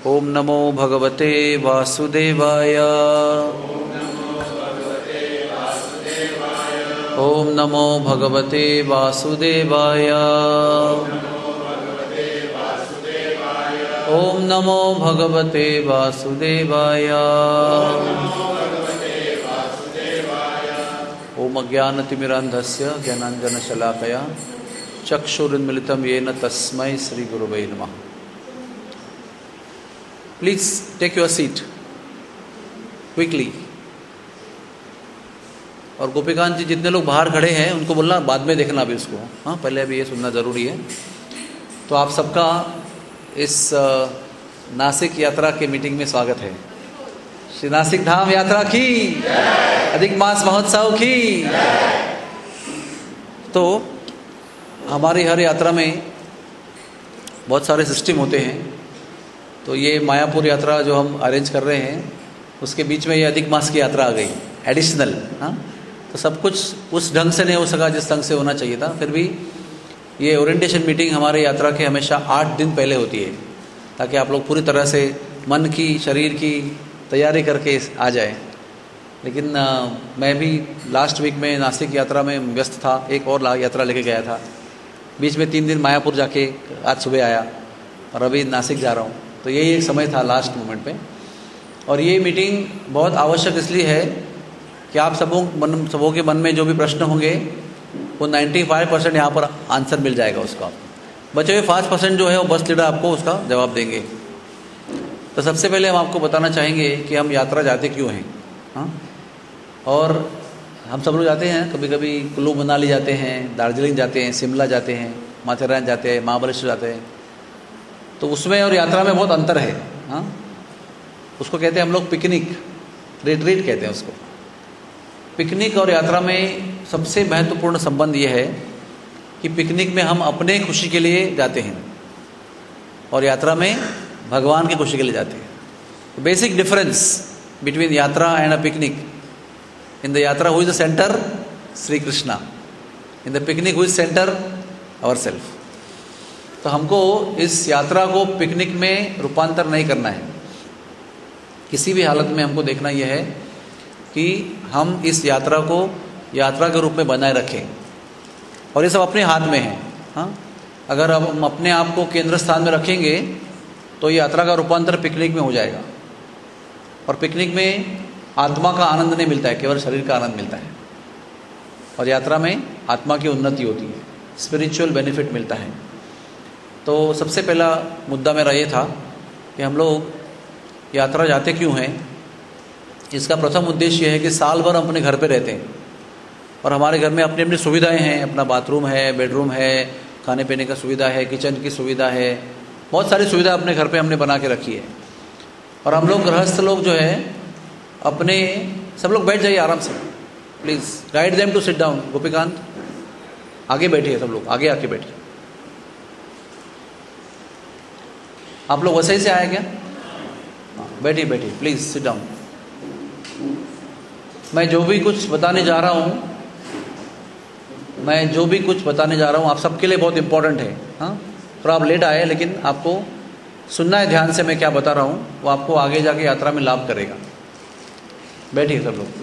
ओम नमो भगवते वासुदेवाय। ओम नमो भगवते वासुदेवाय। ओम नमो भगवते वासुदेवाय। ओम अज्ञानतिमिरान्धस्य ज्ञानाञ्जनशलाकया चक्षुरुन्मिलितं येन तस्मै श्रीगुरवे नमः। Please take your seat quickly. और गोपीकांत जी जितने लोग बाहर खड़े हैं उनको बोलना बाद में देखना अभी उसको, हाँ पहले अभी ये सुनना ज़रूरी है। तो आप सबका इस नासिक यात्रा के मीटिंग में स्वागत है। श्री नासिक धाम यात्रा की, अधिक मास महोत्सव की। तो हमारी हर यात्रा में बहुत सारे सिस्टम होते हैं। तो ये मायापुर यात्रा जो हम अरेंज कर रहे हैं उसके बीच में ये अधिक मास की यात्रा आ गई एडिशनल, हाँ। तो सब कुछ उस ढंग से नहीं हो सका जिस ढंग से होना चाहिए था। फिर भी ये ओरिएंटेशन मीटिंग हमारे यात्रा के हमेशा 8 दिन पहले होती है, ताकि आप लोग पूरी तरह से मन की शरीर की तैयारी करके आ जाए। लेकिन मैं भी लास्ट वीक में नासिक यात्रा में व्यस्त था, एक और यात्रा लेके गया था। बीच में 3 दिन मायापुर जाके आज सुबह आया और अभी नासिक जा रहा हूँ। तो यही एक समय था लास्ट मोमेंट पे। और ये मीटिंग बहुत आवश्यक इसलिए है कि आप सबों के मन में जो भी प्रश्न होंगे वो 95% यहाँ पर आंसर मिल जाएगा उसका। बचे हुए 5% जो है वो बस लीडर आपको उसका जवाब देंगे। तो सबसे पहले हम आपको बताना चाहेंगे कि हम यात्रा जाते क्यों हैं, हाँ। और हम सब लोग जाते हैं, कभी कभी कुल्लू मनाली जाते हैं, दार्जिलिंग जाते हैं, शिमला जाते हैं, माथेरान जाते हैं, महाबलेश्वर जाते हैं। तो उसमें और यात्रा में बहुत अंतर है, हाँ। उसको कहते हैं हम लोग पिकनिक, रिट्रीट कहते हैं उसको। पिकनिक और यात्रा में सबसे महत्वपूर्ण संबंध ये है कि पिकनिक में हम अपने खुशी के लिए जाते हैं और यात्रा में भगवान की खुशी के लिए जाते हैं। Basic difference between yatra and a picnic: in the yatra who is the centre? Shri Krishna. In the picnic who is centre? Our self. तो हमको इस यात्रा को पिकनिक में रूपांतर नहीं करना है। किसी भी हालत में हमको देखना यह है कि हम इस यात्रा को यात्रा के रूप में बनाए रखें। और ये सब अपने हाथ में है, हाँ। अगर हम अपने आप को केंद्र स्थान में रखेंगे तो यात्रा का रूपांतर पिकनिक में हो जाएगा। और पिकनिक में आत्मा का आनंद नहीं मिलता है, केवल शरीर का आनंद मिलता है। और यात्रा में आत्मा की उन्नति होती है, स्पिरिचुअल बेनिफिट मिलता है। तो सबसे पहला मुद्दा मेरा ये था कि हम लोग यात्रा जाते क्यों हैं। इसका प्रथम उद्देश्य यह है कि साल भर हम अपने घर पे रहते हैं और हमारे घर में अपनी अपनी सुविधाएं हैं। अपना बाथरूम है, बेडरूम है, खाने पीने का सुविधा है, किचन की सुविधा है, बहुत सारी सुविधा अपने घर पे हमने बना के रखी है। और हम लोग गृहस्थ लोग जो है अपने, सब लोग बैठ जाइए आराम से, please guide them to sit down. Gopikant आगे बैठिए, सब लोग आगे आके बैठिए। आप लोग वसई से आए क्या? बैठिए बैठिए, प्लीज़ सिट डाउन। मैं जो भी कुछ बताने जा रहा हूँ आप सबके लिए बहुत इम्पोर्टेंट है, हाँ। थोड़ा आप लेट आए लेकिन आपको सुनना है ध्यान से मैं क्या बता रहा हूँ, वो आपको आगे जाके यात्रा में लाभ करेगा। बैठिए सब लोग।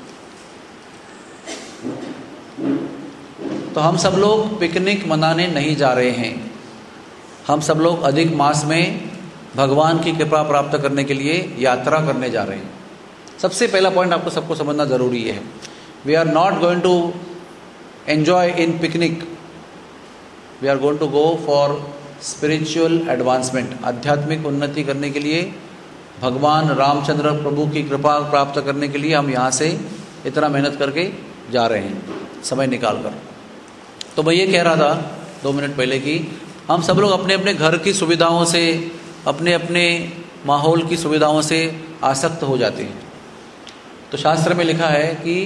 तो हम सब लोग पिकनिक मनाने नहीं जा रहे हैं। हम सब लोग अधिक मास में भगवान की कृपा प्राप्त करने के लिए यात्रा करने जा रहे हैं। सबसे पहला पॉइंट आपको सबको समझना ज़रूरी है। We are not going to enjoy in picnic, we are going to go for spiritual advancement. आध्यात्मिक उन्नति करने के लिए, भगवान रामचंद्र प्रभु की कृपा प्राप्त करने के लिए हम यहाँ से इतना मेहनत करके जा रहे हैं, समय निकाल कर। तो मैं ये कह रहा था 2 मिनट पहले कि हम सब लोग अपने अपने घर की सुविधाओं से, अपने अपने माहौल की सुविधाओं से आसक्त हो जाते हैं। तो शास्त्र में लिखा है कि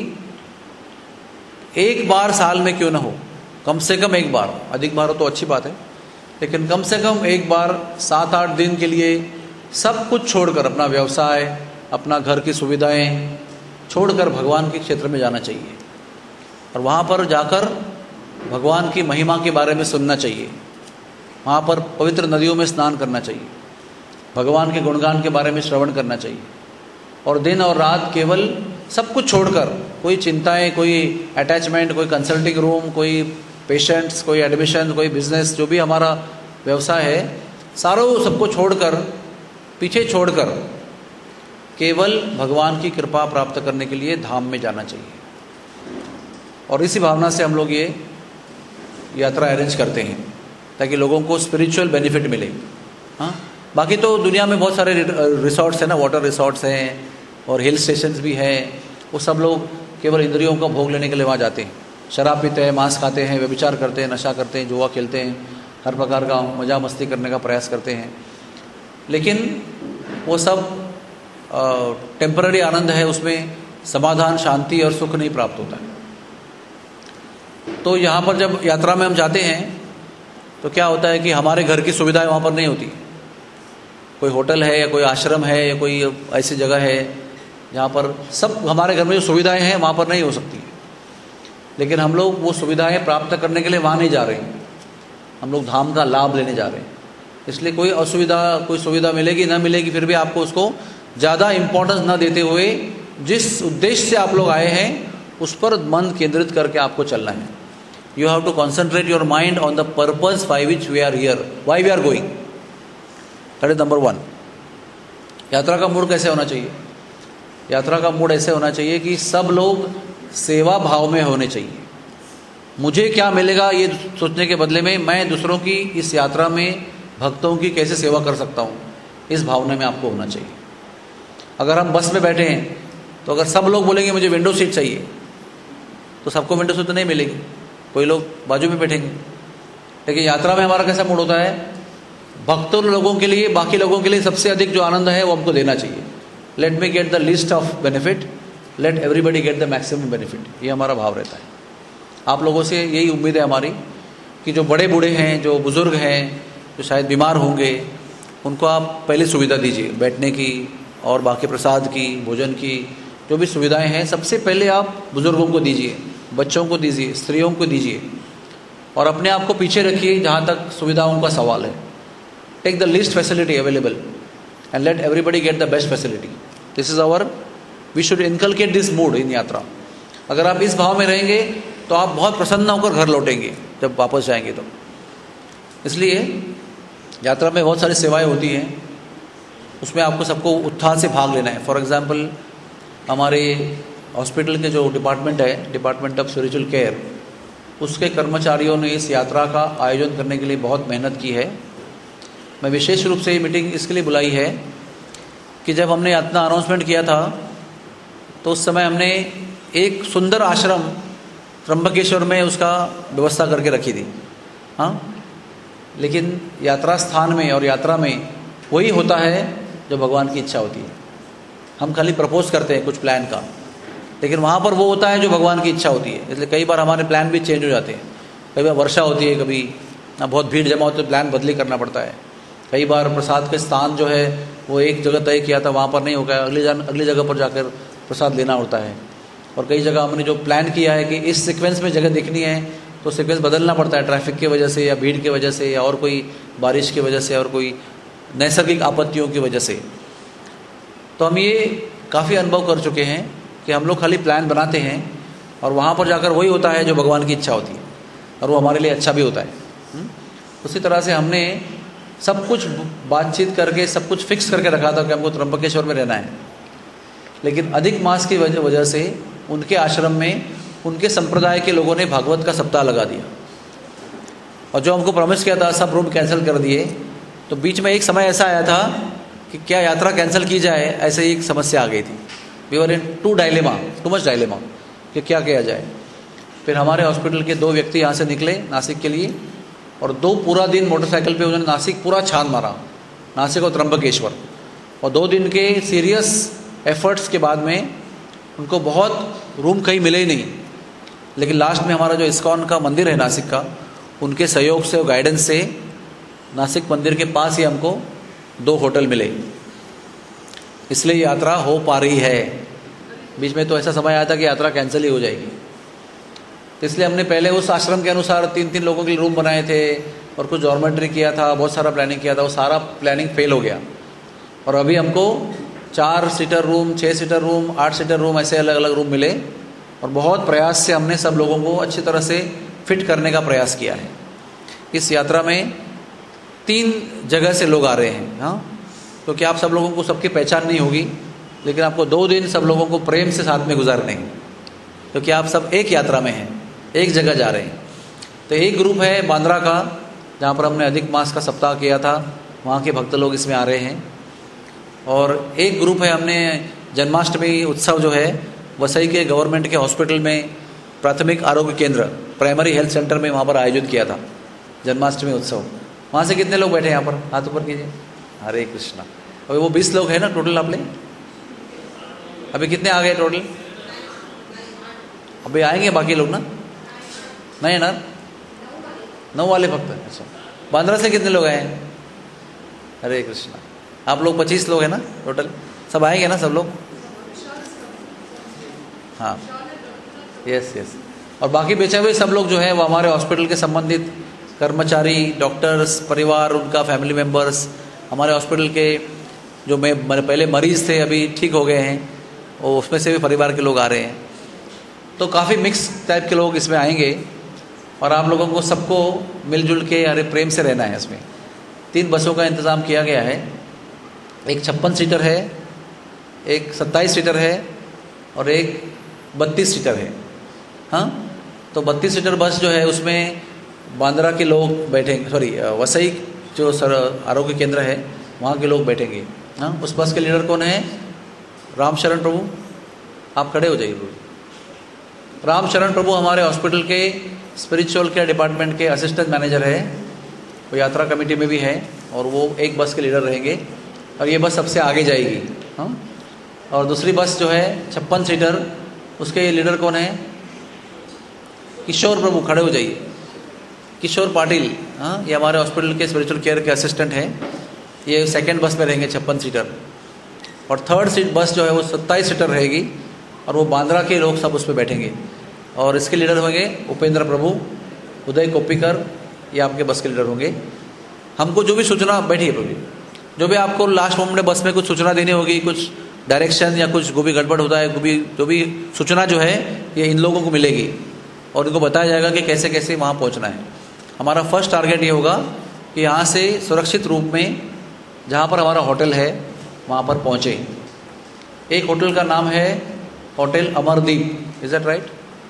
एक बार साल में क्यों ना हो, कम से कम एक बार, अधिक बार हो तो अच्छी बात है, लेकिन कम से कम एक बार 7-8 दिन के लिए सब कुछ छोड़कर, अपना व्यवसाय, अपना घर की सुविधाएं छोड़कर भगवान के क्षेत्र में जाना चाहिए। और वहाँ पर जाकर भगवान की महिमा के बारे में सुनना चाहिए। वहाँ पर पवित्र नदियों में स्नान करना चाहिए। भगवान के गुणगान के बारे में श्रवण करना चाहिए, और दिन और रात केवल सब कुछ छोड़कर, कोई चिंताएं, कोई अटैचमेंट, कोई कंसल्टिंग रूम, कोई पेशेंट्स, कोई एडमिशन, कोई बिजनेस, जो भी हमारा व्यवसाय है, सारों सबको छोड़कर, पीछे छोड़कर केवल भगवान की कृपा प्राप्त करने के लिए धाम में जाना चाहिए। और इसी भावना से हम लोग ये यात्रा अरेंज करते हैं ताकि लोगों को स्पिरिचुअल बेनिफिट मिले। हाँ, बाकी तो दुनिया में बहुत सारे रिसोर्ट्स हैं ना, वाटर रिसोर्ट्स हैं और हिल स्टेशंस भी हैं, वो सब लोग केवल इंद्रियों का भोग लेने के लिए वहाँ जाते हैं, शराब पीते हैं, मांस खाते हैं, व्यभिचार करते हैं, नशा करते हैं, जुआ खेलते हैं, हर प्रकार का मज़ा मस्ती करने का प्रयास करते हैं। लेकिन वो सब टेम्पररी आनंद है, उसमें समाधान, शांति और सुख नहीं प्राप्त होता है। तो यहाँ पर जब यात्रा में हम जाते हैं तो क्या होता है कि हमारे घर की सुविधाएं वहाँ पर नहीं होती। कोई होटल है या कोई आश्रम है या कोई ऐसी जगह है जहाँ पर सब हमारे घर में जो सुविधाएं हैं वहाँ पर नहीं हो सकती। लेकिन हम लोग वो सुविधाएं प्राप्त करने के लिए वहाँ नहीं जा रहे हैं, हम लोग धाम का लाभ लेने जा रहे हैं। इसलिए कोई असुविधा, कोई सुविधा मिलेगी ना मिलेगी, फिर भी आपको उसको ज़्यादा इम्पोर्टेंस ना देते हुए जिस उद्देश्य से आप लोग आए हैं उस पर मन केंद्रित करके आपको चलना है। You have to concentrate your mind on the purpose by which we are here, why we are going. That is number 1। यात्रा का मूड कैसे होना चाहिए? यात्रा का मूड ऐसे होना चाहिए कि सब लोग सेवा भाव में होने चाहिए। मुझे क्या मिलेगा ये सोचने के बदले में मैं दूसरों की इस यात्रा में, भक्तों की कैसे सेवा कर सकता हूँ, इस भावना में आपको होना चाहिए। अगर हम बस में बैठे हैं तो अगर सब लोग बोलेंगे मुझे विंडो सीट चाहिए, तो सबको विंडो सीट तो नहीं मिलेगी, कोई लोग बाजू में बैठेंगे। लेकिन यात्रा में हमारा कैसा मूड होता है? भक्तों लोगों के लिए, बाकी लोगों के लिए सबसे अधिक जो आनंद है वो हमको देना चाहिए। Let me get the least of benefit, let everybody get the maximum benefit, ये हमारा भाव रहता है। आप लोगों से यही उम्मीद है हमारी कि जो बड़े बूढ़े हैं, जो बुज़ुर्ग हैं, जो शायद बीमार होंगे, उनको आप पहले सुविधा दीजिए, बैठने की और बाकी प्रसाद की, भोजन की, जो भी सुविधाएं हैं सबसे पहले आप बुज़ुर्गों को दीजिए, बच्चों को दीजिए, स्त्रियों को दीजिए, और अपने आप को पीछे रखिए जहाँ तक सुविधाओं का सवाल है। Take the least facility available and let everybody get the best facility. This is our, we should inculcate this mood in yatra. अगर आप इस भाव में रहेंगे तो आप बहुत प्रसन्न होकर घर लौटेंगे जब वापस जाएंगे तो। इसलिए यात्रा में बहुत सारी सेवाएं होती हैं, उसमें आपको सबको उत्साह से भाग लेना है। फॉर एग्जांपल हमारे हॉस्पिटल के जो डिपार्टमेंट है, डिपार्टमेंट ऑफ स्पिरिचुअल केयर, उसके कर्मचारियों ने इस यात्रा का आयोजन करने के लिए बहुत मेहनत की है। मैं विशेष रूप से ये मीटिंग इसके लिए बुलाई है कि जब हमने अपना अनाउंसमेंट किया था तो उस समय हमने एक सुंदर आश्रम त्र्यंबकेश्वर में उसका व्यवस्था करके रखी थी। हाँ, लेकिन यात्रा स्थान में और यात्रा में वही होता है जो भगवान की इच्छा होती है। हम खाली प्रपोज करते हैं कुछ प्लान का, लेकिन वहाँ पर वो होता है जो भगवान की इच्छा होती है। इसलिए कई बार हमारे प्लान भी चेंज हो जाते हैं। कई बार वर्षा होती है, कभी बहुत भीड़ जमा होती है, प्लान बदली करना पड़ता है। कई बार प्रसाद के स्थान जो है वो एक जगह तय किया था, वहाँ पर नहीं हो गया, अगली जगह पर जाकर प्रसाद लेना होता है। और कई जगह हमने जो प्लान किया है कि इस सीक्वेंस में जगह देखनी है तो सीक्वेंस बदलना पड़ता है, ट्रैफिक की वजह से या भीड़ की वजह से या और कोई बारिश की वजह से और कोई नैसर्गिक आपत्तियों की वजह से। तो हम ये काफ़ी अनुभव कर चुके हैं कि हम लोग खाली प्लान बनाते हैं और वहाँ पर जाकर वही होता है जो भगवान की इच्छा होती है, और वो हमारे लिए अच्छा भी होता है। उसी तरह से हमने सब कुछ बातचीत करके सब कुछ फिक्स करके रखा था कि हमको त्र्यंबकेश्वर में रहना है, लेकिन अधिक मास की वजह से उनके आश्रम में उनके संप्रदाय के लोगों ने भागवत का सप्ताह लगा दिया, और जो हमको प्रॉमिस किया था सब रूम कैंसिल कर दिए। तो बीच में एक समय ऐसा आया था कि क्या यात्रा कैंसिल की जाए, ऐसे ही एक समस्या आ गई थी। We were in too much dilemma कि क्या किया जाए। फिर हमारे हॉस्पिटल के 2 व्यक्ति यहाँ से निकले नासिक के लिए, और 2 पूरा दिन मोटरसाइकिल पे उन्होंने नासिक पूरा छान मारा, नासिक और त्र्यंबकेश्वर। और 2 दिन के सीरियस एफर्ट्स के बाद में उनको बहुत रूम कहीं मिले ही नहीं, लेकिन लास्ट में हमारा जो इस्कॉन का मंदिर है नासिक का, उनके सहयोग से और गाइडेंस से नासिक मंदिर के पास ही हमको 2 होटल मिले। इसलिए यात्रा हो पा रही है। बीच में तो ऐसा समय आया था कि यात्रा कैंसिल ही हो जाएगी। तो इसलिए हमने पहले उस आश्रम के अनुसार 3-3 लोगों के लिए रूम बनाए थे और कुछ डॉर्मेटरी किया था, बहुत सारा प्लानिंग किया था, वो सारा प्लानिंग फेल हो गया। और अभी हमको 4 seater room, 6 seater room, 8 seater room, ऐसे अलग अलग रूम मिले और बहुत प्रयास से हमने सब लोगों को अच्छी तरह से फिट करने का प्रयास किया है। इस यात्रा में 3 जगह से लोग आ रहे हैं। हाँ, क्योंकि आप सब लोगों को सबकी पहचान नहीं होगी, लेकिन आपको 2 दिन सब लोगों को प्रेम से साथ में गुजारने हैं, क्योंकि आप सब एक यात्रा में हैं, एक जगह जा रहे हैं। तो एक ग्रुप है बांद्रा का, जहाँ पर हमने अधिक मास का सप्ताह किया था, वहाँ के भक्त लोग इसमें आ रहे हैं। और एक ग्रुप है, हमने जन्माष्टमी उत्सव जो है वसई के गवर्नमेंट के हॉस्पिटल में प्राथमिक आरोग्य केंद्र, प्राइमरी हेल्थ सेंटर में वहाँ पर आयोजित किया था जन्माष्टमी उत्सव। वहाँ से कितने लोग बैठे हैं यहाँ पर? हाथ ऊपर कीजिए। हरे कृष्णा। अभी वो 20 लोग हैं ना टोटल आपने? अभी कितने आ गए टोटल? अभी आएंगे बाकी लोग ना? नहीं ना? 9 वाले भक्त। अच्छा, बांद्रा से कितने लोग आए हैं? हरे कृष्णा। आप लोग 25 लोग हैं ना टोटल? सब आएंगे ना सब लोग? हाँ, यस यस। और बाकी बचे हुए सब लोग जो है वो हमारे हॉस्पिटल के संबंधित कर्मचारी, डॉक्टर्स, परिवार, उनका फैमिली मेम्बर्स, हमारे हॉस्पिटल के जो पहले मरीज़ थे अभी ठीक हो गए हैं, और उसमें से भी परिवार के लोग आ रहे हैं। तो काफ़ी मिक्स टाइप के लोग इसमें आएंगे और आप लोगों को सबको मिलजुल के हरे प्रेम से रहना है। इसमें 3 बसों का इंतज़ाम किया गया है। एक 56 सीटर है, एक 27 सीटर है और एक 32 सीटर है। हाँ, तो 32 सीटर बस जो है उसमें बांद्रा के लोग बैठेंगे, सॉरी वसई जो आरोग्य केंद्र है वहाँ के लोग बैठेंगे। हाँ, उस बस के लीडर कौन है? रामशरण प्रभु, आप खड़े हो जाइए। रामशरण प्रभु हमारे हॉस्पिटल के स्पिरिचुअल केयर डिपार्टमेंट के असिस्टेंट मैनेजर है, वो यात्रा कमेटी में भी है और वो एक बस के लीडर रहेंगे और ये बस सबसे आगे जाएगी। हाँ, और दूसरी बस जो है 56 सीटर, उसके लीडर कौन है? किशोर प्रभु, खड़े हो जाइए। किशोर पाटिल, हाँ, ये हमारे हॉस्पिटल के स्पिरिचुअल केयर के असिस्टेंट हैं। ये सेकंड बस में रहेंगे 56 सीटर। और थर्ड सीट बस जो है वो 27 सीटर रहेगी और वो बांद्रा के लोग सब उस पर बैठेंगे। और इसके लीडर होंगे उपेंद्र प्रभु, उदय कोप्पिकर, ये आपके बस के लीडर होंगे। हमको जो भी सूचना, बैठिए प्रभु, जो भी आपको लास्ट मोमेंट में बस में कुछ सूचना देनी होगी, कुछ डायरेक्शन या कुछ जो भी गड़बड़ होता है, जो भी सूचना जो है ये इन लोगों को मिलेगी और इनको बताया जाएगा कि कैसे कैसे वहाँ पहुँचना है। हमारा फर्स्ट टारगेट ये होगा कि यहाँ से सुरक्षित रूप में जहाँ पर हमारा होटल है वहाँ पर पहुँचे। एक होटल का नाम है hotel Amardeep, is that right?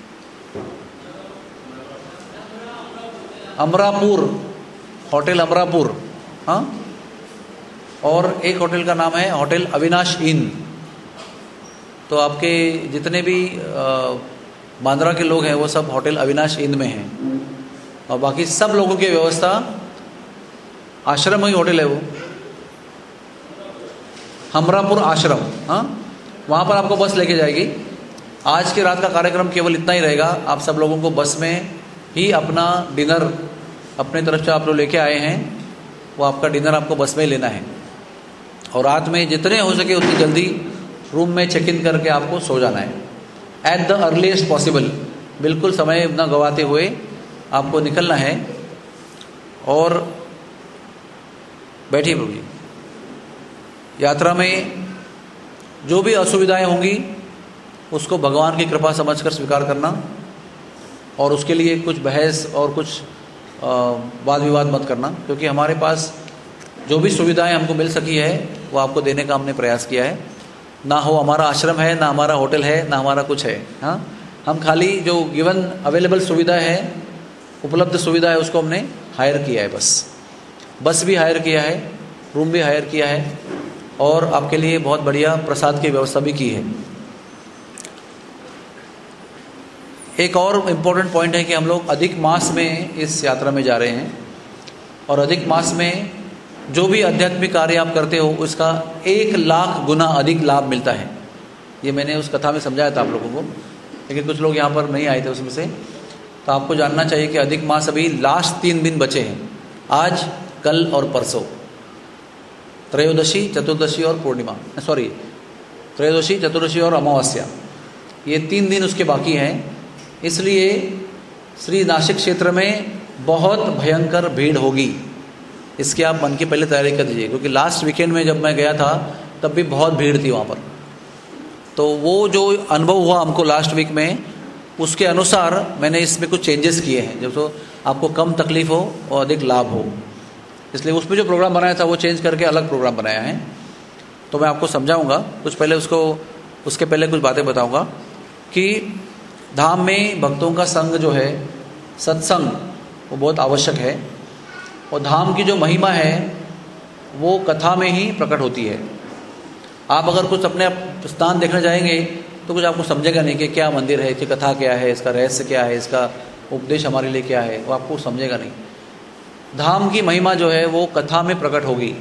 Amarapur, hotel Amarapur. हाँ, और एक होटल का नाम है होटल अविनाश इन। तो आपके जितने भी बांद्रा के लोग हैं वो सब होटल अविनाश इन में हैं और बाकी सब लोगों की व्यवस्था आश्रम ही होटल है वो, हमरापुर आश्रम। हाँ, वहाँ पर आपको बस लेके जाएगी। आज की रात का कार्यक्रम केवल इतना ही रहेगा। आप सब लोगों को बस में ही अपना डिनर अपने तरफ से आप लोग लेके आए हैं, वो आपका डिनर आपको बस में ही लेना है और रात में जितने हो सके उतनी जल्दी रूम में चेक इन करके आपको सो जाना है एट द अर्लीस्ट पॉसिबल। बिल्कुल समय न गवाते हुए आपको निकलना है। और बैठिए प्रभु जी। यात्रा में जो भी असुविधाएं होंगी उसको भगवान की कृपा समझकर स्वीकार करना और उसके लिए कुछ बहस और कुछ वाद विवाद मत करना, क्योंकि हमारे पास जो भी सुविधाएं हमको मिल सकी है वो आपको देने का हमने प्रयास किया है। ना हो हमारा आश्रम है, ना हमारा होटल है, ना हमारा कुछ है। हाँ, हम खाली जो गिवन अवेलेबल सुविधा है, उपलब्ध सुविधा है, उसको हमने हायर किया है। बस भी हायर किया है, रूम भी हायर किया है और आपके लिए बहुत बढ़िया प्रसाद की व्यवस्था भी की है। एक और इम्पोर्टेंट पॉइंट है कि हम लोग अधिक मास में इस यात्रा में जा रहे हैं और अधिक मास में जो भी आध्यात्मिक कार्य आप करते हो उसका 1 लाख गुना अधिक लाभ मिलता है। ये मैंने उस कथा में समझाया था आप लोगों को, लेकिन कुछ लोग यहाँ पर नहीं आए थे उसमें से। तो आपको जानना चाहिए कि अधिक मास अभी लास्ट 3 दिन बचे हैं, आज, कल और परसों, त्रयोदशी, चतुर्दशी और पूर्णिमा, सॉरी त्रयोदशी, चतुर्दशी और अमावस्या, ये 3 दिन उसके बाकी हैं। इसलिए श्री नासिक क्षेत्र में बहुत भयंकर भीड़ होगी। इसकी आप मन की पहले तैयारी कर दीजिए, क्योंकि लास्ट वीकेंड में जब मैं गया था तब भी बहुत भीड़ थी वहाँ पर। तो वो जो अनुभव हुआ हमको लास्ट वीक में, उसके अनुसार मैंने इसमें कुछ चेंजेस किए हैं, जब तो आपको कम तकलीफ हो और अधिक लाभ हो। इसलिए उसमें जो प्रोग्राम बनाया था वो चेंज करके अलग प्रोग्राम बनाया है। तो मैं आपको समझाऊंगा कुछ पहले, उसके पहले कुछ बातें बताऊंगा कि धाम में भक्तों का संग जो है, सत्संग, वो बहुत आवश्यक है। और धाम की जो महिमा है वो कथा में ही प्रकट होती है। आप अगर कुछ अपने स्थान देखने जाएंगे तो कुछ आपको समझेगा नहीं कि क्या मंदिर है, इसकी कथा क्या है, इसका रहस्य क्या है, इसका उपदेश हमारे लिए क्या है, वो आपको समझेगा नहीं। धाम की महिमा जो है वो कथा में प्रकट होगी।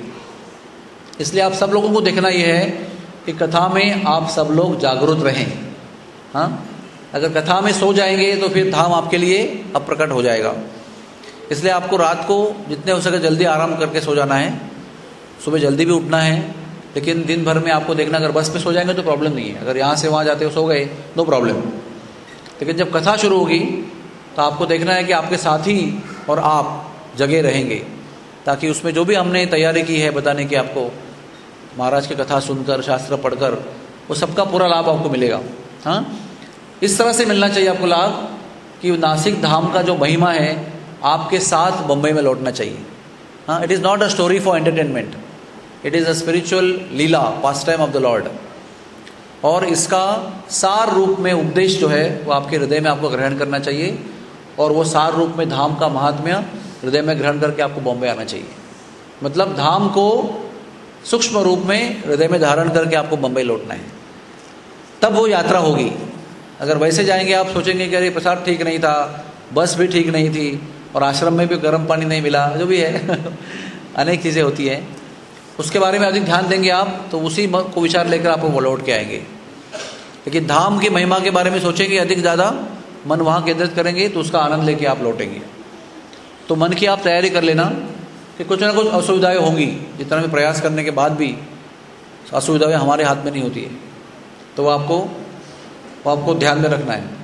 इसलिए आप सब लोगों को देखना ये है कि कथा में आप सब लोग जागरूक रहें। हाँ, अगर कथा में सो जाएंगे तो फिर धाम आपके लिए अप्रकट हो जाएगा। इसलिए आपको रात को जितने हो सके जल्दी आराम करके सो जाना है, सुबह जल्दी भी उठना है। लेकिन दिन भर में आपको देखना, अगर बस में सो जाएंगे तो प्रॉब्लम नहीं है, अगर यहाँ से वहाँ जाते हो सो गए नो प्रॉब्लम। लेकिन जब कथा शुरू होगी तो आपको देखना है कि आपके साथी और आप जगे रहेंगे, ताकि उसमें जो भी हमने तैयारी की है बताने की आपको, महाराज की कथा सुनकर, शास्त्र पढ़कर, वो सबका पूरा लाभ आपको मिलेगा। हाँ, इस तरह से मिलना चाहिए आपको लाभ कि नासिक धाम का जो महिमा है आपके साथ बम्बई में लौटना चाहिए। हाँ, it is not a story for entertainment, it is a spiritual leela, pastime of the Lord. और इसका सार रूप में उपदेश जो है वो आपके हृदय में आपको ग्रहण करना चाहिए, और वो सार रूप में धाम का महात्म्य हृदय में ग्रहण करके आपको बॉम्बे आना चाहिए। मतलब धाम को सूक्ष्म रूप में हृदय में धारण करके आपको बम्बई लौटना है, तब वो यात्रा होगी। अगर वैसे जाएंगे आप सोचेंगे कि अरे प्रसाद ठीक नहीं था, बस भी ठीक नहीं थी, और आश्रम में भी गर्म पानी नहीं मिला, जो भी है अनेक चीज़ें होती हैं, उसके बारे में अधिक ध्यान देंगे आप तो उसी को विचार लेकर आप वो लौट के आएंगे। लेकिन धाम की महिमा के बारे में सोचेंगे अधिक ज़्यादा, मन वहाँ केंद्रित करेंगे तो उसका आनंद लेके आप लौटेंगे। तो मन की आप तैयारी कर लेना कि कुछ ना कुछ असुविधाएं होंगी, जितना भी प्रयास करने के बाद भी असुविधाएं हमारे हाथ में नहीं होती है, तो वो आपको ध्यान में रखना है।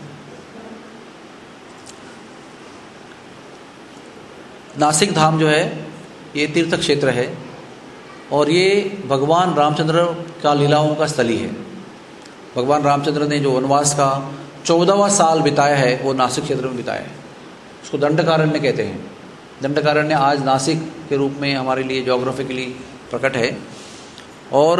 नासिक धाम जो है ये तीर्थ क्षेत्र है, और ये भगवान रामचंद्र का लीलाओं का स्थली है। भगवान रामचंद्र ने जो वनवास का 14वां साल बिताया है वो नासिक क्षेत्र में बिताया है। उसको दंडकारण्य कहते हैं। दंडकारण्य आज नासिक के रूप में हमारे लिए ज्योग्राफिकली प्रकट है। और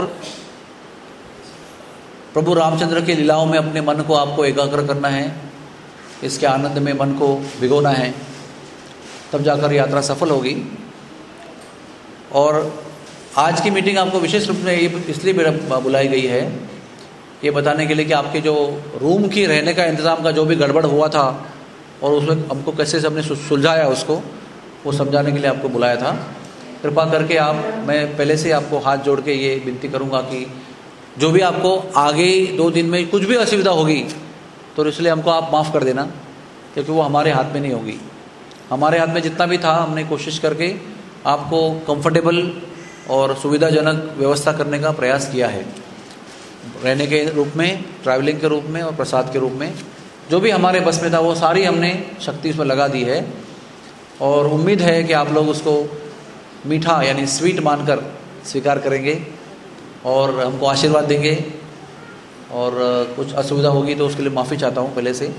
प्रभु रामचंद्र की लीलाओं में अपने मन को आपको एकाग्र करना है, इसके आनंद में मन को भिगोना है, तब जाकर यात्रा सफल होगी। और आज की मीटिंग आपको विशेष रूप में इसलिए बुलाई गई है, ये बताने के लिए कि आपके जो रूम की रहने का इंतज़ाम का जो भी गड़बड़ हुआ था और उसमें हमको कैसे सबने सुलझाया, उसको वो समझाने के लिए आपको बुलाया था। कृपा करके मैं पहले से आपको हाथ जोड़ के ये विनती करूँगा कि जो भी आपको आगे 2 दिन में कुछ भी असुविधा होगी तो इसलिए हमको आप माफ़ कर देना, क्योंकि वो हमारे हाथ में नहीं होगी। हमारे हाथ में जितना भी था हमने कोशिश करके आपको कंफर्टेबल और सुविधाजनक व्यवस्था करने का प्रयास किया है, रहने के रूप में, ट्रैवलिंग के रूप में और प्रसाद के रूप में। जो भी हमारे बस में था वो सारी हमने शक्ति उसमें लगा दी है, और उम्मीद है कि आप लोग उसको मीठा यानी स्वीट मानकर स्वीकार करेंगे और हमको आशीर्वाद देंगे। और कुछ असुविधा होगी तो उसके लिए माफ़ी चाहता हूँ पहले से।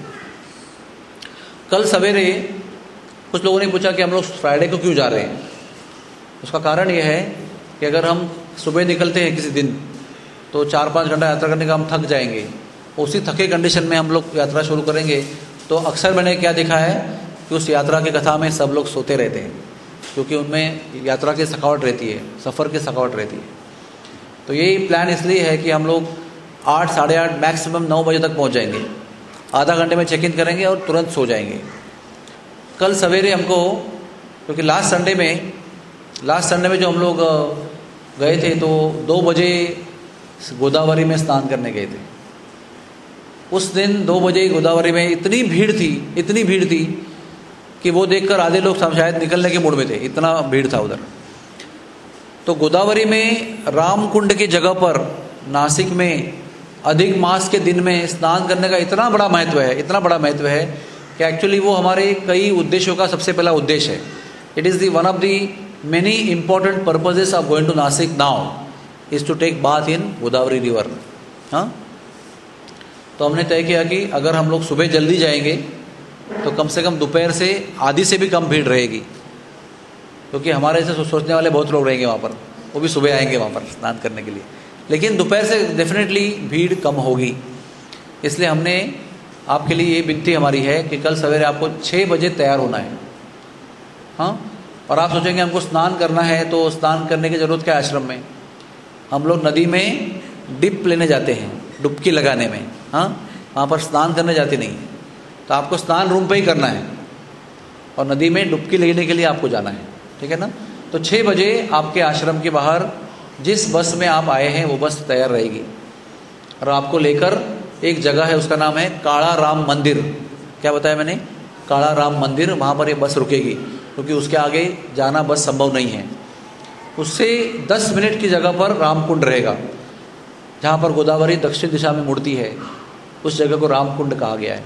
कल सवेरे कुछ लोगों ने पूछा कि हम लोग फ्राइडे को क्यों जा रहे हैं। उसका कारण ये है कि अगर हम सुबह निकलते हैं किसी दिन तो 4-5 घंटा यात्रा करने का हम थक जाएंगे, उसी थके कंडीशन में हम लोग यात्रा शुरू करेंगे तो अक्सर मैंने क्या देखा है कि उस यात्रा की कथा में सब लोग सोते रहते हैं, क्योंकि उनमें यात्रा की थकावट रहती है, सफ़र की थकावट रहती है। तो यही प्लान इसलिए है कि हम लोग 8, साढ़े 8, मैक्सिमम 9 बजे तक पहुंच जाएंगे, आधा घंटे में चेक इन करेंगे और तुरंत सो जाएंगे। कल सवेरे हमको, क्योंकि लास्ट संडे में जो हम लोग गए थे तो 2 बजे गोदावरी में स्नान करने गए थे। उस दिन 2 बजे गोदावरी में इतनी भीड़ थी कि वो देखकर आधे लोग शायद निकलने के मूड में थे, इतना भीड़ था उधर। तो गोदावरी में रामकुंड की जगह पर नासिक में अधिक मास के दिन में स्नान करने का इतना बड़ा महत्व है कि एक्चुअली वो हमारे कई उद्देश्यों का सबसे पहला उद्देश्य है। It is one of the many important purposes of going to Nasik now is to take bath in Godavari river. हाँ, तो हमने तय किया कि अगर हम लोग सुबह जल्दी जाएंगे तो कम से कम दोपहर से आधी से भी कम भीड़ रहेगी, क्योंकि हमारे ऐसे सोचने वाले बहुत लोग रहेंगे वहाँ पर, वो भी सुबह आएंगे वहाँ पर स्नान करने के लिए, लेकिन दोपहर से डेफिनेटली भीड़ कम होगी। इसलिए हमने आपके लिए ये विनती हमारी है कि कल सवेरे आपको 6 बजे तैयार होना है। हाँ, और आप सोचेंगे हमको स्नान करना है, तो स्नान करने की ज़रूरत क्या है आश्रम में? हम लोग नदी में डिप लेने जाते हैं, डुबकी लगाने में। हाँ, वहाँ पर स्नान करने जाते नहीं हैं, तो आपको स्नान रूम पे ही करना है और नदी में डुबकी लेने के लिए आपको जाना है, ठीक है ना। तो 6 बजे आपके आश्रम के बाहर जिस बस में आप आए हैं वो बस तैयार रहेगी और आपको लेकर एक जगह है, उसका नाम है काला राम मंदिर। क्या बताया मैंने? काला राम मंदिर, वहाँ पर ये बस रुकेगी, क्योंकि उसके आगे जाना बस संभव नहीं है। उससे 10 मिनट की जगह पर रामकुंड रहेगा, जहाँ पर गोदावरी दक्षिण दिशा में मुड़ती है, उस जगह को रामकुंड कहा गया है।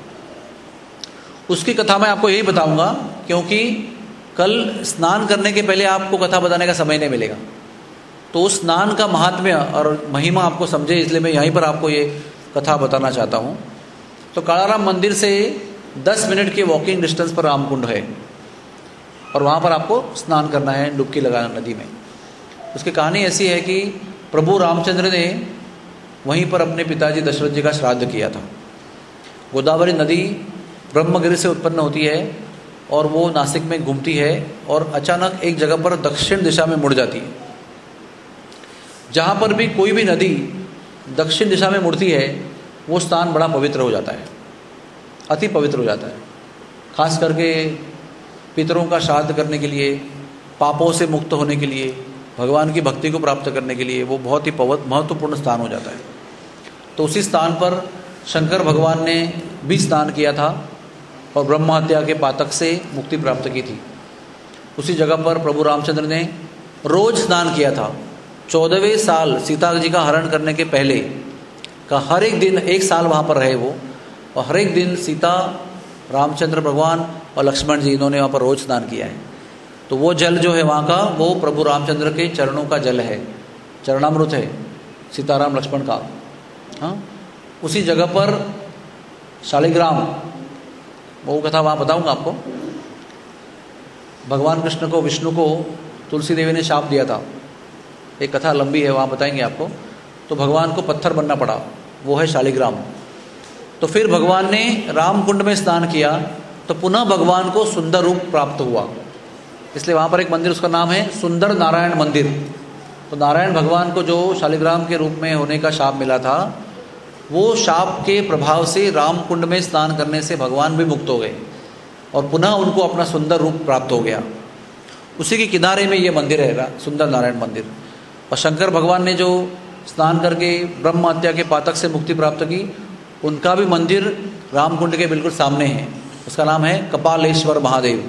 उसकी कथा मैं आपको यही बताऊंगा, क्योंकि कल स्नान करने के पहले आपको कथा बताने का समय नहीं मिलेगा, तो उस स्नान का महात्म्य और महिमा आपको समझे, इसलिए मैं यहीं पर आपको ये कथा बताना चाहता हूँ। तो कालाराम मंदिर से 10 मिनट के वॉकिंग डिस्टेंस पर रामकुंड है और वहाँ पर आपको स्नान करना है, डुबकी लगाना नदी में। उसकी कहानी ऐसी है कि प्रभु रामचंद्र ने वहीं पर अपने पिताजी दशरथ जी का श्राद्ध किया था। गोदावरी नदी ब्रह्मगिरि से उत्पन्न होती है और वो नासिक में घूमती है और अचानक एक जगह पर दक्षिण दिशा में मुड़ जाती है। जहाँ पर भी कोई भी नदी दक्षिण दिशा में मुड़ती है वो स्थान बड़ा पवित्र हो जाता है, अति पवित्र हो जाता है। खास करके पितरों का श्राद्ध करने के लिए, पापों से मुक्त होने के लिए, भगवान की भक्ति को प्राप्त करने के लिए वो बहुत ही महत्वपूर्ण स्थान हो जाता है। तो उसी स्थान पर शंकर भगवान ने भी स्नान किया था और ब्रह्म हत्या के पातक से मुक्ति प्राप्त की थी। उसी जगह पर प्रभु रामचंद्र ने रोज स्नान किया था। 14वें साल सीता जी का हरण करने के पहले का हर एक दिन, 1 साल वहाँ पर रहे वो, और हर एक दिन सीता, रामचंद्र भगवान और लक्ष्मण जी, इन्होंने वहाँ पर रोज स्नान किया है। तो वो जल जो है वहाँ का, वो प्रभु रामचंद्र के चरणों का जल है, चरणामृत है सीताराम लक्ष्मण का। हाँ, उसी जगह पर शालिग्राम, वो कथा वहाँ बताऊँगा आपको। भगवान कृष्ण को, विष्णु को तुलसी देवी ने शाप दिया था, एक कथा लंबी है, वहाँ बताएंगे आपको। तो भगवान को पत्थर बनना पड़ा, वो है शालिग्राम। तो फिर भगवान ने रामकुंड में स्नान किया तो पुनः भगवान को सुंदर रूप प्राप्त हुआ, इसलिए वहाँ पर एक मंदिर, उसका नाम है सुंदर नारायण मंदिर। तो नारायण भगवान को जो शालिग्राम के रूप में होने का शाप मिला था, वो शाप के प्रभाव से रामकुंड में स्नान करने से भगवान भी मुक्त हो गए और पुनः उनको अपना सुंदर रूप प्राप्त हो गया। उसी के किनारे में ये मंदिर है, सुंदर नारायण मंदिर। और शंकर भगवान ने जो स्नान करके ब्रह्म हत्या के पातक से मुक्ति प्राप्त की, उनका भी मंदिर रामकुंड के बिल्कुल सामने है, उसका नाम है कपालेश्वर महादेव।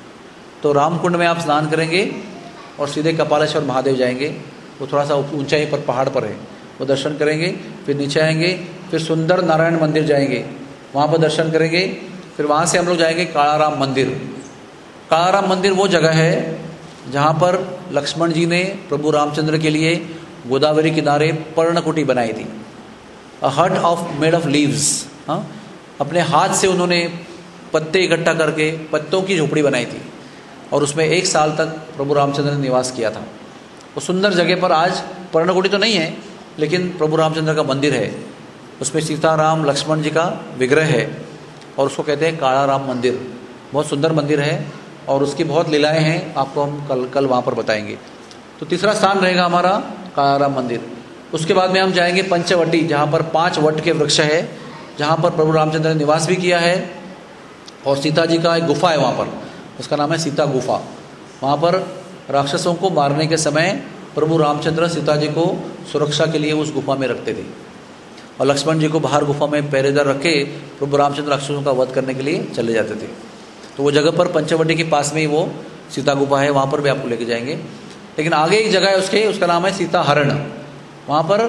तो रामकुंड में आप स्नान करेंगे और सीधे कपालेश्वर महादेव जाएंगे, वो थोड़ा सा ऊंचाई पर पहाड़ पर है, वो दर्शन करेंगे, फिर नीचे आएंगे, फिर सुंदर नारायण मंदिर जाएंगे, वहाँ पर दर्शन करेंगे, फिर वहाँ से हम लोग जाएंगे कालाराम मंदिर। कालाराम मंदिर वो जगह है जहाँ पर लक्ष्मण जी ने प्रभु रामचंद्र के लिए गोदावरी किनारे पर्णकुटी बनाई थी, अ हट ऑफ मेड ऑफ लीव्स। हाँ, अपने हाथ से उन्होंने पत्ते इकट्ठा करके पत्तों की झोपड़ी बनाई थी और उसमें 1 साल तक प्रभु रामचंद्र ने निवास किया था। वो सुंदर जगह पर आज पर्णकुटी तो नहीं है, लेकिन प्रभु रामचंद्र का मंदिर है, उसमें सीताराम लक्ष्मण जी का विग्रह है और उसको कहते हैं कालाराम मंदिर। बहुत सुंदर मंदिर है और उसकी बहुत लीलाएं हैं, आपको हम कल वहाँ पर बताएंगे। तो तीसरा स्थान रहेगा हमारा कालाराम मंदिर। उसके बाद में हम जाएंगे पंचवटी, जहाँ पर 5 वट के वृक्ष है, जहाँ पर प्रभु रामचंद्र ने निवास भी किया है और सीता जी का एक गुफा है वहाँ पर, उसका नाम है सीता गुफा। वहाँ पर राक्षसों को मारने के समय प्रभु रामचंद्र सीता जी को सुरक्षा के लिए उस गुफा में रखते थे और लक्ष्मण जी को बाहर गुफा में पहरेदार रख के प्रभु रामचंद्र राक्षसों का वध करने के लिए चले जाते थे। तो वो जगह पर पंचवटी के पास में ही वो सीता गुफा है, वहाँ पर भी आपको लेके जाएंगे। लेकिन आगे एक जगह है उसका नाम है सीता हरण। वहाँ पर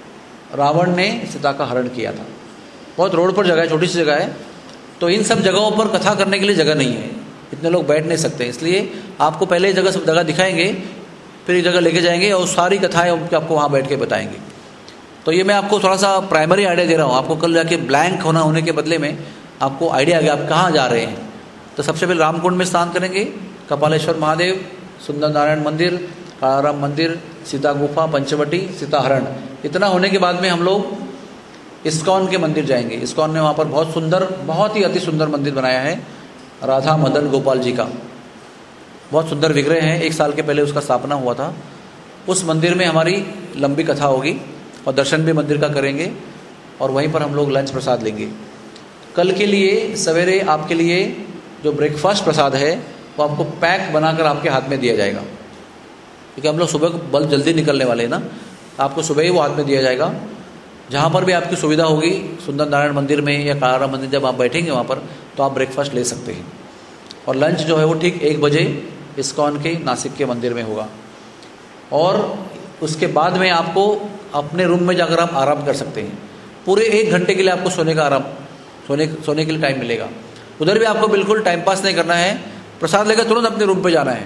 रावण ने सीता का हरण किया था। बहुत रोड पर जगह है, छोटी सी जगह है। तो इन सब जगहों पर कथा करने के लिए जगह नहीं है, इतने लोग बैठ नहीं सकते, इसलिए आपको पहले जगह सब जगह दिखाएंगे, फिर एक जगह लेके जाएंगे और सारी कथाएं आपको वहाँ बैठ के बताएंगे। तो ये मैं आपको थोड़ा सा प्राइमरी आइडिया दे रहा हूँ, आपको कल जाके ब्लैंक होने के बदले में आपको आइडिया आ गया आप कहाँ जा रहे हैं। तो सबसे पहले रामकुंड में स्नान करेंगे, कपालेश्वर महादेव, सुंदर नारायण मंदिर, कालाराम मंदिर, सीता गुफा, पंचवटी, सीताहरण। इतना होने के बाद में हम लोग इस्कॉन के मंदिर जाएंगे। इस्कॉन ने वहाँ पर बहुत सुंदर, बहुत ही अति सुंदर मंदिर बनाया है राधा मदन गोपाल जी का, बहुत सुंदर विग्रह हैं। 1 साल के पहले उसका स्थापना हुआ था। उस मंदिर में हमारी लंबी कथा होगी और दर्शन भी मंदिर का करेंगे और वहीं पर हम लोग लंच प्रसाद लेंगे। कल के लिए सवेरे आपके लिए जो ब्रेकफास्ट प्रसाद है वो आपको पैक बनाकर आपके हाथ में दिया जाएगा, क्योंकि हम लोग सुबह को जल्दी निकलने वाले हैं ना, आपको सुबह ही वो हाथ में दिया जाएगा। जहाँ पर भी आपकी सुविधा होगी, सुंदर नारायण मंदिर में या कालाराम मंदिर जब आप बैठेंगे वहाँ पर, तो आप ब्रेकफास्ट ले सकते हैं। और लंच जो है वो ठीक 1 बजे इस्कॉन के नासिक के मंदिर में होगा। और उसके बाद में आपको अपने रूम में जाकर आप आराम कर सकते हैं। पूरे 1 घंटे के लिए आपको सोने का आराम, सोने के लिए टाइम मिलेगा। उधर भी आपको बिल्कुल टाइम पास नहीं करना है, प्रसाद लेकर तुरंत अपने रूम पे जाना है।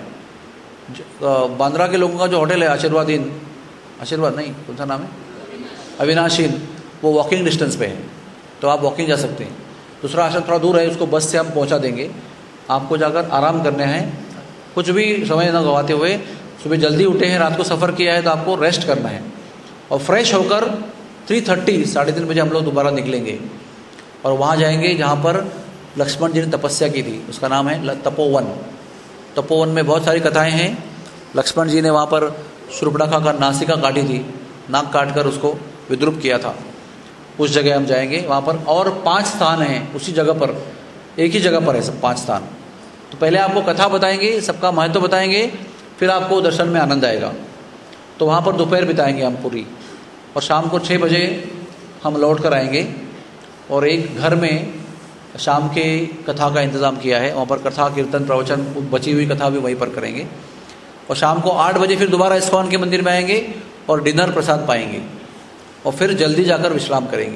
बांद्रा के लोगों का जो होटल है आशीर्वाद नहीं, कौन सा नाम है, अविनाशीन, वो वॉकिंग डिस्टेंस पे है, तो आप वॉकिंग जा सकते हैं। दूसरा आश्रम थोड़ा दूर है, उसको बस से हम पहुंचा देंगे। आपको जाकर आराम करने हैं, कुछ भी समय न गंवाते हुए। सुबह जल्दी उठे हैं, रात को सफ़र किया है, तो आपको रेस्ट करना है और फ्रेश होकर 3:30 3:30 बजे हम लोग दोबारा निकलेंगे और वहाँ जाएंगे जहाँ पर लक्ष्मण जी ने तपस्या की थी। उसका नाम है तपोवन। तपोवन में बहुत सारी कथाएं हैं। लक्ष्मण जी ने वहाँ पर शूर्पणखा का नासिका काटी थी, नाक काट कर उसको विद्रुप किया था। उस जगह हम जाएंगे वहाँ पर। और 5 स्थान हैं उसी जगह पर, एक ही जगह पर है सब 5 स्थान। तो पहले आपको कथा बताएंगे, सबका महत्व बताएंगे, फिर आपको दर्शन में आनंद आएगा। तो वहाँ पर दोपहर बिताएंगे हम पूरी, और शाम को 6 बजे हम लौट कर आएंगे। और एक घर में शाम के कथा का इंतज़ाम किया है, वहाँ पर कथा कीर्तन प्रवचन, बची हुई कथा भी वहीं पर करेंगे। और शाम को 8 बजे फिर दोबारा इस्कॉन के मंदिर में आएंगे और डिनर प्रसाद पाएंगे और फिर जल्दी जाकर विश्राम करेंगे।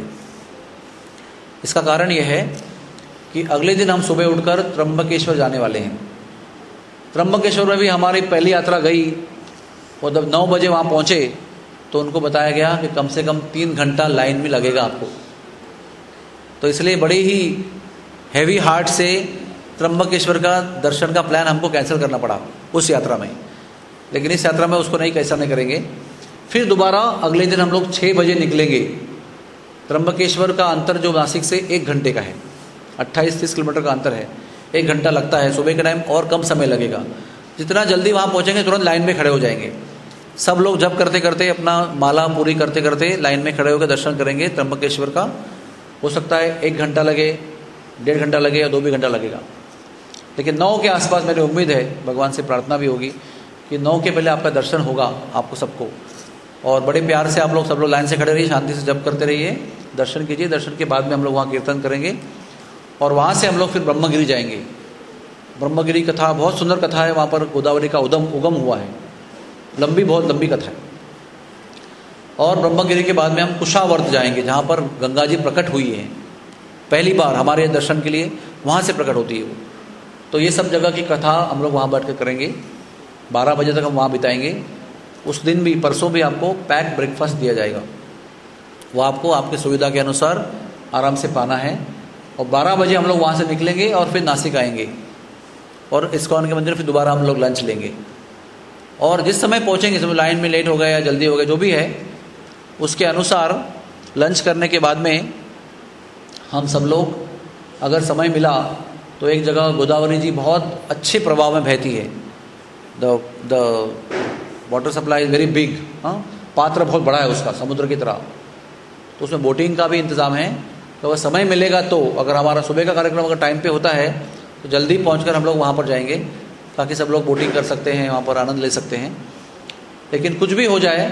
इसका कारण यह है कि अगले दिन हम सुबह उठकर त्र्यंबकेश्वर जाने वाले हैं। त्र्यंबकेश्वर में भी हमारी पहली यात्रा गई और जब 9 बजे वहाँ पहुँचे तो उनको बताया गया कि कम से कम 3 घंटा लाइन में लगेगा आपको। तो इसलिए बड़े ही हैवी हार्ट से त्र्यंबकेश्वर का दर्शन का प्लान हमको कैंसिल करना पड़ा उस यात्रा में। लेकिन इस यात्रा में उसको कैंसिल नहीं करेंगे। फिर दोबारा अगले दिन हम लोग 6 बजे निकलेंगे। त्र्यंबकेश्वर का अंतर जो नासिक से 1 घंटे का है, 28-30 किलोमीटर का अंतर है, 1 घंटा लगता है। सुबह के टाइम और कम समय लगेगा। जितना जल्दी वहाँ पहुँचेंगे तुरंत लाइन में खड़े हो जाएंगे। सब लोग जप करते करते, अपना माला पूरी करते करते लाइन में खड़े होकर दर्शन करेंगे त्र्यंबकेश्वर का। हो सकता है 1 घंटा लगे, 1.5 घंटा लगे या 2 भी घंटा लगेगा। लेकिन 9 के आसपास मेरी उम्मीद है, भगवान से प्रार्थना भी होगी कि 9 के पहले आपका दर्शन होगा आपको सबको। और बड़े प्यार से आप लोग सब लोग लाइन से खड़े रहिए, शांति से जप करते रहिए, दर्शन कीजिए। दर्शन के बाद में हम लोग वहाँ कीर्तन करेंगे और वहाँ से हम लोग फिर ब्रह्मगिरी जाएंगे। ब्रह्मगिरी कथा बहुत सुंदर कथा है। वहाँ पर गोदावरी का उगम हुआ है, बहुत लंबी कथा है। और ब्रह्मगिरी के बाद में हम कुशावर्त जाएंगे, जहाँ पर गंगा जी प्रकट हुई है पहली बार हमारे दर्शन के लिए, वहाँ से प्रकट होती है वो। तो ये सब जगह की कथा हम लोग वहाँ बैठ कर करेंगे। 12 बजे तक हम वहाँ बिताएंगे। उस दिन भी, परसों भी आपको पैक ब्रेकफास्ट दिया जाएगा, वो आपको आपकी सुविधा के अनुसार आराम से पाना है। और 12 बजे हम लोग वहाँ से निकलेंगे और फिर नासिक आएंगे और इस्कॉन के मंदिर फिर दोबारा हम लोग लंच लेंगे। और जिस समय पहुँचेंगे, समय लाइन में लेट हो गया या जल्दी हो गया, जो भी है उसके अनुसार लंच करने के बाद में हम सब लोग, अगर समय मिला तो एक जगह गोदावरी जी बहुत अच्छे प्रभाव में बहती है। The water supply is very big. पात्र बहुत बड़ा है उसका, समुद्र की तरह। तो उसमें बोटिंग का भी इंतज़ाम है। तो अगर समय मिलेगा तो, अगर हमारा सुबह का कार्यक्रम अगर टाइम पे होता है तो जल्दी पहुंचकर हम लोग वहाँ पर जाएंगे, ताकि सब लोग बोटिंग कर सकते हैं, वहाँ पर आनंद ले सकते हैं। लेकिन कुछ भी हो जाए,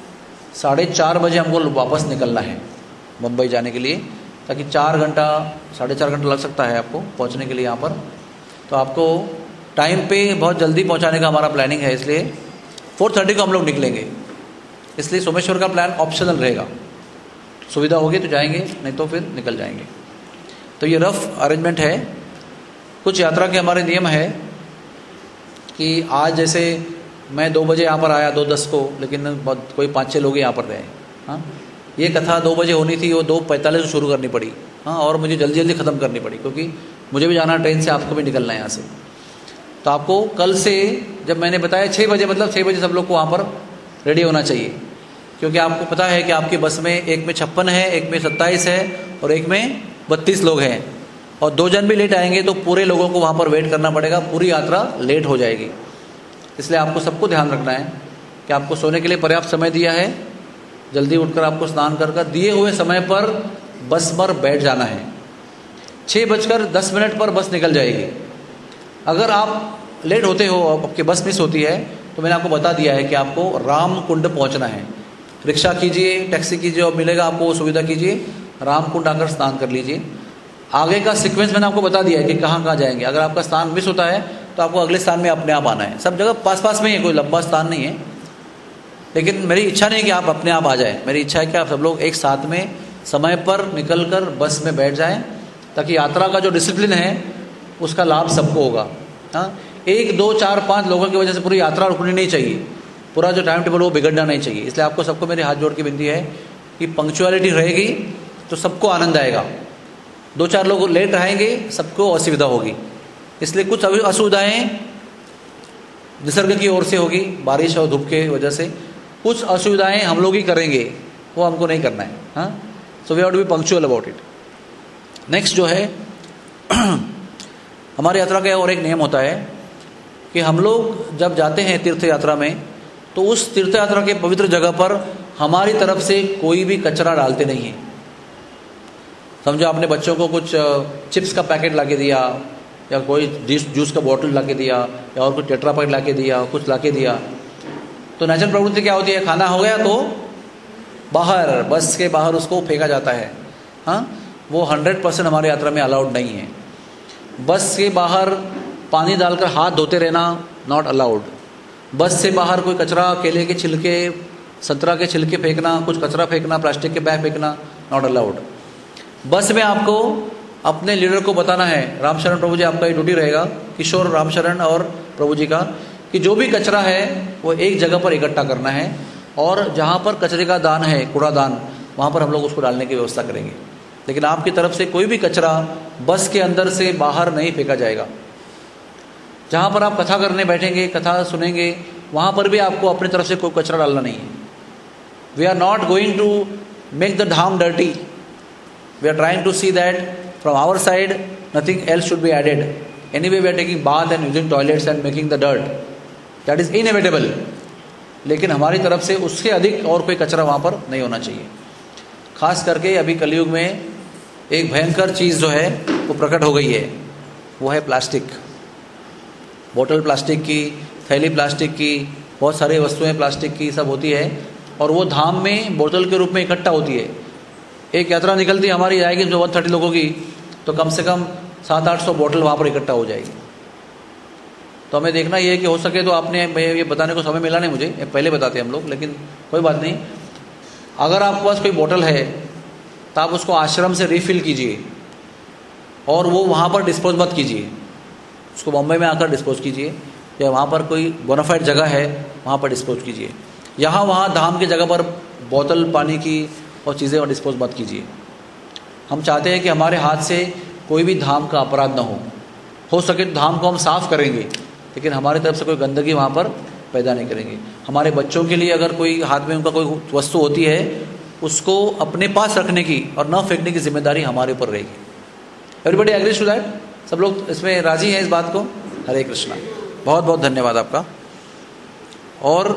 4:30 बजे हमको वापस निकलना है मुंबई जाने के लिए, ताकि 4 घंटा 4.5 घंटा लग सकता है आपको पहुंचने के लिए यहाँ पर। तो आपको टाइम पे बहुत जल्दी पहुंचाने का हमारा प्लानिंग है, इसलिए 4:30 को हम लोग निकलेंगे। इसलिए सोमेश्वर का प्लान ऑप्शनल रहेगा, सुविधा होगी तो जाएंगे, नहीं तो फिर निकल जाएंगे। तो ये रफ अरेंजमेंट है। कुछ यात्रा के हमारे नियम है कि आज जैसे मैं 2 बजे यहाँ पर आया 2:10 को, लेकिन कोई 5-6 लोग यहाँ पर रहे। हाँ, ये कथा 2 बजे होनी थी, वो 2:45 को शुरू करनी पड़ी। हाँ, और मुझे जल्दी जल्दी ख़त्म करनी पड़ी क्योंकि मुझे भी जाना ट्रेन से, आपको भी निकलना है यहाँ से। तो आपको कल से, जब मैंने बताया 6 बजे, मतलब 6 बजे सब लोग को वहाँ पर रेडी होना चाहिए, क्योंकि आपको पता है कि आपकी बस में एक में 56 है, एक में 27 है और एक में 32 लोग हैं, और 2 जन भी लेट आएंगे तो पूरे लोगों को वहाँ पर वेट करना पड़ेगा, पूरी यात्रा लेट हो जाएगी। इसलिए आपको सबको ध्यान रखना है कि आपको सोने के लिए पर्याप्त समय दिया है, जल्दी उठकर आपको स्नान कर दिए हुए समय पर बस पर बैठ जाना है। 6:10 पर बस निकल जाएगी। अगर आप लेट होते हो, आपकी बस मिस होती है, तो मैंने आपको बता दिया है कि आपको रामकुंड पहुंचना है। रिक्शा कीजिए, टैक्सी कीजिए और मिलेगा आपको वो सुविधा, कीजिए, रामकुंड आकर स्नान कर लीजिए। आगे का सीक्वेंस मैंने आपको बता दिया है कि कहाँ कहाँ जाएंगे। अगर आपका स्थान मिस होता है तो आपको अगले स्थान में अपने आप आना है। सब जगह पास पास में ही है, कोई लंबा स्थान नहीं है, लेकिन मेरी इच्छा नहीं कि आप अपने आप आ जाए। मेरी इच्छा है कि आप सब लोग एक साथ में समय पर निकलकर बस में बैठ जाएं, ताकि यात्रा का जो डिसिप्लिन है उसका लाभ सबको होगा। हाँ, 1, 2, 4, 5 लोगों की वजह से पूरी यात्रा रुकनी नहीं चाहिए, पूरा जो टाइम टेबल वो बिगड़ना नहीं चाहिए। इसलिए आपको सबको मेरे हाथ जोड़ के विनती है कि पंक्चुअलिटी रहेगी तो सबको आनंद आएगा। 2-4 लोग लेट रहेंगे, सबको असुविधा होगी। इसलिए कुछ असुविधाएं निसर्ग की ओर से होगी, बारिश और धूप के वजह से। कुछ असुविधाएं हम लोग ही करेंगे, वो हमको नहीं करना है। हाँ, so we have to be punctual about it. Next जो है हमारी यात्रा का और एक नियम होता है कि हम लोग जब जाते हैं तीर्थ यात्रा में, तो उस तीर्थ यात्रा के पवित्र जगह पर हमारी तरफ से कोई भी कचरा डालते नहीं है। समझो आपने बच्चों को कुछ चिप्स का पैकेट ला के दिया, या कोई जूस का बोतल ला के दिया, या और कुछ टेट्रा पैकेट ला के दिया, कुछ ला के दिया, तो नेचुरल प्रवृत्ति क्या होती है, खाना हो गया तो बाहर, बस के बाहर उसको फेंका जाता है। हाँ, वो 100% हमारी यात्रा में अलाउड नहीं है। बस के बाहर पानी डालकर हाथ धोते रहना नॉट अलाउड। बस से बाहर कोई कचरा, केले के छिलके, संतरा के छिलके फेंकना, कुछ कचरा फेंकना, प्लास्टिक के बैग फेंकना नॉट अलाउड। बस में आपको अपने लीडर को बताना है, रामशरण प्रभु जी आपका ये ड्यूटी रहेगा, किशोर रामशरण और प्रभु जी का, कि जो भी कचरा है वो एक जगह पर इकट्ठा करना है, और जहाँ पर कचरे का दान है, कूड़ादान, वहाँ पर हम लोग उसको डालने की व्यवस्था करेंगे। लेकिन आपकी तरफ से कोई भी कचरा बस के अंदर से बाहर नहीं फेंका जाएगा। जहाँ पर आप कथा करने बैठेंगे, कथा सुनेंगे, वहाँ पर भी आपको अपनी तरफ से कोई कचरा डालना नहीं है। We are not going to make the dham dirty, we are trying to see that from our side nothing else should be added. Anyway we are taking bath and using toilets and making the dirt, that is inevitable. लेकिन हमारी तरफ से उससे अधिक और कोई कचरा वहाँ पर नहीं होना चाहिए। खास करके अभी कलयुग में एक भयंकर चीज़ जो है वो प्रकट हो गई है, वो है प्लास्टिक। बोतल प्लास्टिक की, थैली प्लास्टिक की, बहुत सारी वस्तुएं प्लास्टिक की सब होती है, और वो धाम में बोतल के रूप में इकट्ठा होती है। एक यात्रा निकलती हमारी जाएगी जो 130 लोगों की, तो कम से कम 700-800 बोतल वहाँ पर इकट्ठा हो जाएगी। तो हमें देखना ये है कि हो सके तो, आपने ये बताने को समय मिला नहीं मुझे, पहले बताते हम लोग, लेकिन कोई बात नहीं। अगर आपके पास कोई बोतल है तो आप उसको आश्रम से रिफ़िल कीजिए, और वो वहाँ पर डिस्पोज मत कीजिए, उसको बॉम्बे में आकर डिस्पोज कीजिए, या वहाँ पर कोई बोनाफाइड जगह है वहाँ पर डिस्पोज कीजिए। यहाँ वहाँ धाम की जगह पर बोतल पानी की और चीज़ें और डिस्पोज मत कीजिए। हम चाहते हैं कि हमारे हाथ से कोई भी धाम का अपराध न हो सके तो धाम को हम साफ़ करेंगे, लेकिन हमारी तरफ से कोई गंदगी वहाँ पर पैदा नहीं करेंगे। हमारे बच्चों के लिए अगर कोई हाथ में उनका कोई वस्तु होती है, उसको अपने पास रखने की और न फेंकने की जिम्मेदारी हमारे ऊपर रहेगी। Everybody agrees to that? सब लोग इसमें राजी हैं इस बात को? हरे कृष्णा, बहुत बहुत धन्यवाद आपका। और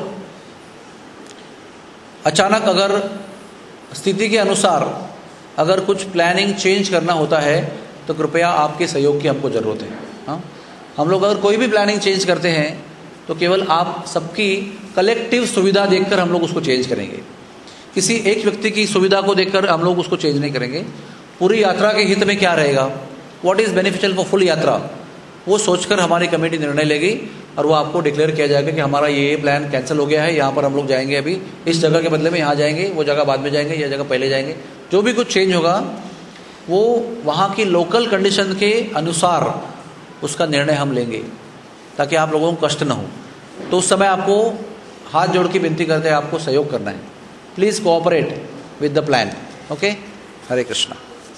अचानक अगर स्थिति के अनुसार अगर कुछ प्लानिंग चेंज करना होता है तो कृपया आपके सहयोग की हमको ज़रूरत है। हाँ, हम लोग अगर कोई भी प्लानिंग चेंज करते हैं तो केवल आप सबकी कलेक्टिव सुविधा देखकर हम लोग उसको चेंज करेंगे। किसी एक व्यक्ति की सुविधा को देखकर हम लोग उसको चेंज नहीं करेंगे। पूरी यात्रा के हित में क्या रहेगा, what is beneficial for full yatra, वो सोचकर हमारी कमेटी निर्णय लेगी, और वो आपको डिक्लेयर किया जाएगा कि हमारा ये प्लान कैंसिल हो गया है, यहाँ पर हम लोग जाएंगे, अभी इस जगह के बदले में यहाँ जाएंगे, वो जगह बाद में जाएंगे, यह जगह पहले जाएंगे। जो भी कुछ चेंज होगा वो वहाँ की लोकल कंडीशन के अनुसार उसका निर्णय हम लेंगे ताकि आप लोगों को कष्ट न हो। तो उस समय आपको हाथ जोड़ के विनती करते हैं, आपको सहयोग करना है। Please cooperate with the plan. Okay, Hare Krishna.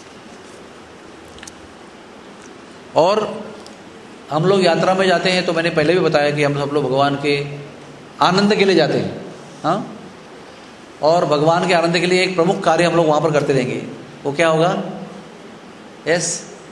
और हम लोग यात्रा में जाते हैं तो मैंने पहले भी बताया कि हम सब लोग भगवान के आनंद के लिए जाते हैं। हाँ, और भगवान के आनंद के लिए एक प्रमुख कार्य हम लोग वहाँ पर करते रहेंगे। वो क्या होगा? Yes,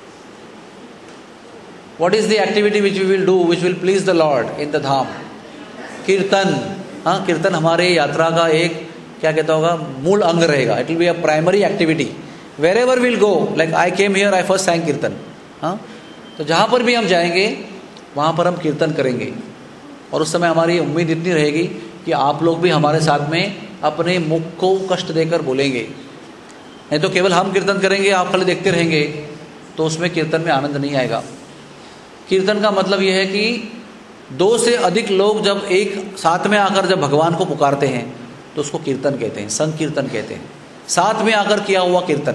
what is the activity which we will do which will please the Lord in the dham? Kirtan. हाँ, कीर्तन हमारे यात्रा का एक क्या कहता होगा, मूल अंग रहेगा। It will be a primary activity wherever will go. Like I came here, I first sang kirtan. हाँ, तो जहाँ पर भी हम जाएंगे वहाँ पर हम कीर्तन करेंगे। और उस समय हमारी उम्मीद इतनी रहेगी कि आप लोग भी हमारे साथ में अपने मुख को कष्ट देकर बोलेंगे। नहीं तो केवल हम कीर्तन करेंगे, आप खाली देखते रहेंगे, तो उसमें कीर्तन में आनंद नहीं आएगा। कीर्तन का मतलब यह है कि 2 से अधिक लोग जब एक साथ में आकर जब भगवान को पुकारते हैं तो उसको कीर्तन कहते हैं, संकीर्तन कहते हैं, साथ में आकर किया हुआ कीर्तन।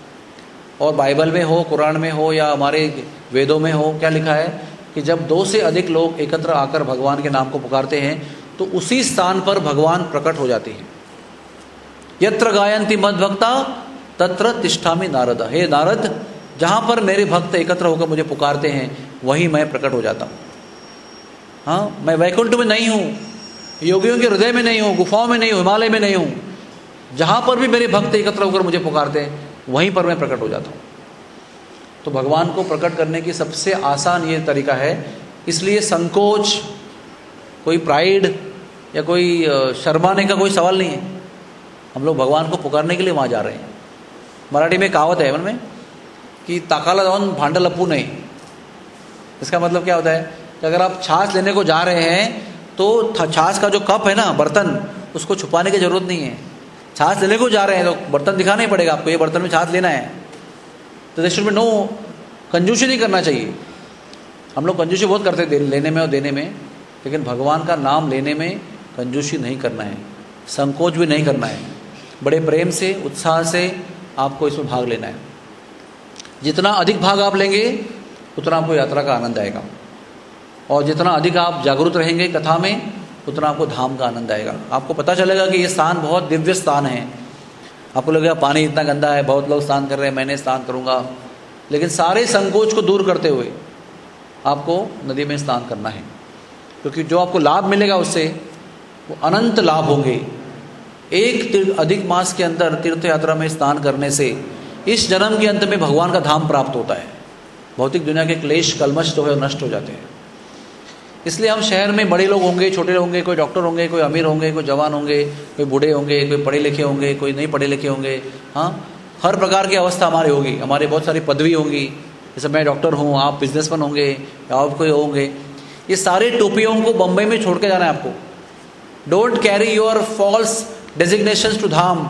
और बाइबल में हो, कुरान में हो या हमारे वेदों में हो, क्या लिखा है कि जब 2 से अधिक लोग एकत्र आकर भगवान के नाम को पुकारते हैं तो उसी स्थान पर भगवान प्रकट हो जाते हैं। यत्र गायन्ति मद्भक्ता तत्र तिष्ठामि नारद। हे नारद, जहाँ पर मेरे भक्त एकत्र होकर मुझे पुकारते हैं वहीं मैं प्रकट हो जाता हूँ। हाँ, मैं वैकुंठ में नहीं हूँ, योगियों के हृदय में नहीं हूँ, गुफाओं में नहीं हूँ, हिमालय में नहीं हूँ। जहाँ पर भी मेरे भक्त एकत्र होकर मुझे पुकारते हैं वहीं पर मैं प्रकट हो जाता हूँ। तो भगवान को प्रकट करने की सबसे आसान ये तरीका है। इसलिए संकोच, कोई प्राइड या कोई शर्माने का कोई सवाल नहीं है। हम लोग भगवान को पुकारने के लिए वहाँ जा रहे हैं। मराठी में कहावत है मन में कि ताकाला जाऊन भांडं लपू नहीं। इसका मतलब क्या होता है कि अगर आप छाछ लेने को जा रहे हैं तो छाछ का जो कप है ना, बर्तन, उसको छुपाने की जरूरत नहीं है। छाछ लेने को जा रहे हैं तो बर्तन दिखाना ही पड़ेगा आपको, ये बर्तन में छाछ लेना है। तो देश में नो कंजूसी नहीं करना चाहिए। हम लोग कंजूसी बहुत करते हैं लेने में और देने में, लेकिन भगवान का नाम लेने में कंजूसी नहीं करना है, संकोच भी नहीं करना है। बड़े प्रेम से, उत्साह से आपको इसमें भाग लेना है। जितना अधिक भाग आप लेंगे उतना आपको यात्रा का आनंद आएगा, और जितना अधिक आप जागरूक रहेंगे कथा में उतना आपको धाम का आनंद आएगा। आपको पता चलेगा कि ये स्थान बहुत दिव्य स्थान है। आपको लगेगा पानी इतना गंदा है, बहुत लोग स्नान कर रहे हैं, मैंने स्नान करूँगा। लेकिन सारे संकोच को दूर करते हुए आपको नदी में स्नान करना है, क्योंकि जो आपको लाभ मिलेगा उससे वो अनंत लाभ होंगे। एक अधिक मास के अंदर तीर्थ यात्रा में स्नान करने से इस जन्म के अंत में भगवान का धाम प्राप्त होता है। भौतिक दुनिया के क्लेश कलमश जो है नष्ट हो जाते हैं। इसलिए हम शहर में बड़े लोग होंगे, छोटे होंगे, कोई डॉक्टर होंगे, कोई अमीर होंगे, कोई जवान होंगे, कोई बूढ़े होंगे, कोई पढ़े लिखे होंगे, कोई नहीं पढ़े लिखे होंगे। हाँ, हर प्रकार की अवस्था हमारी होगी। हमारे बहुत सारी पदवी होंगी, जैसे मैं डॉक्टर हूँ, आप बिजनेसमैन होंगे या आप कोई होंगे। ये सारे टोपियों को बम्बई में छोड़ के जाना है आपको। Don't carry your false designations to dham.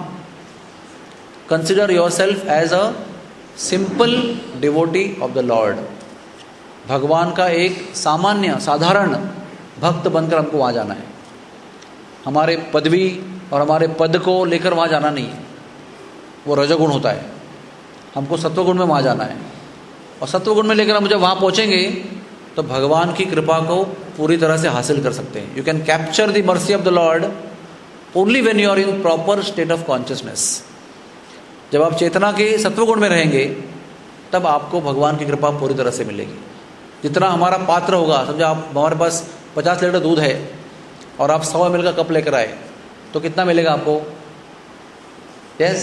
Consider yourself as a simple devotee of the Lord. भगवान का एक सामान्य साधारण भक्त बनकर हमको वहाँ जाना है। हमारे पदवी और हमारे पद को लेकर वहाँ जाना नहीं है, वो रजोगुण होता है। हमको सत्वगुण में वहाँ जाना है, और सत्वगुण में लेकर हम जब वहाँ पहुँचेंगे तो भगवान की कृपा को पूरी तरह से हासिल कर सकते हैं। You can capture the mercy of the Lord only when you are in proper state of consciousness. जब आप चेतना के सत्वगुण में रहेंगे तब आपको भगवान की कृपा पूरी तरह से मिलेगी। जितना हमारा पात्र होगा, समझो आप हमारे पास 50 लीटर दूध है और आप 100 ml का कप लेकर आए तो कितना मिलेगा आपको? यस,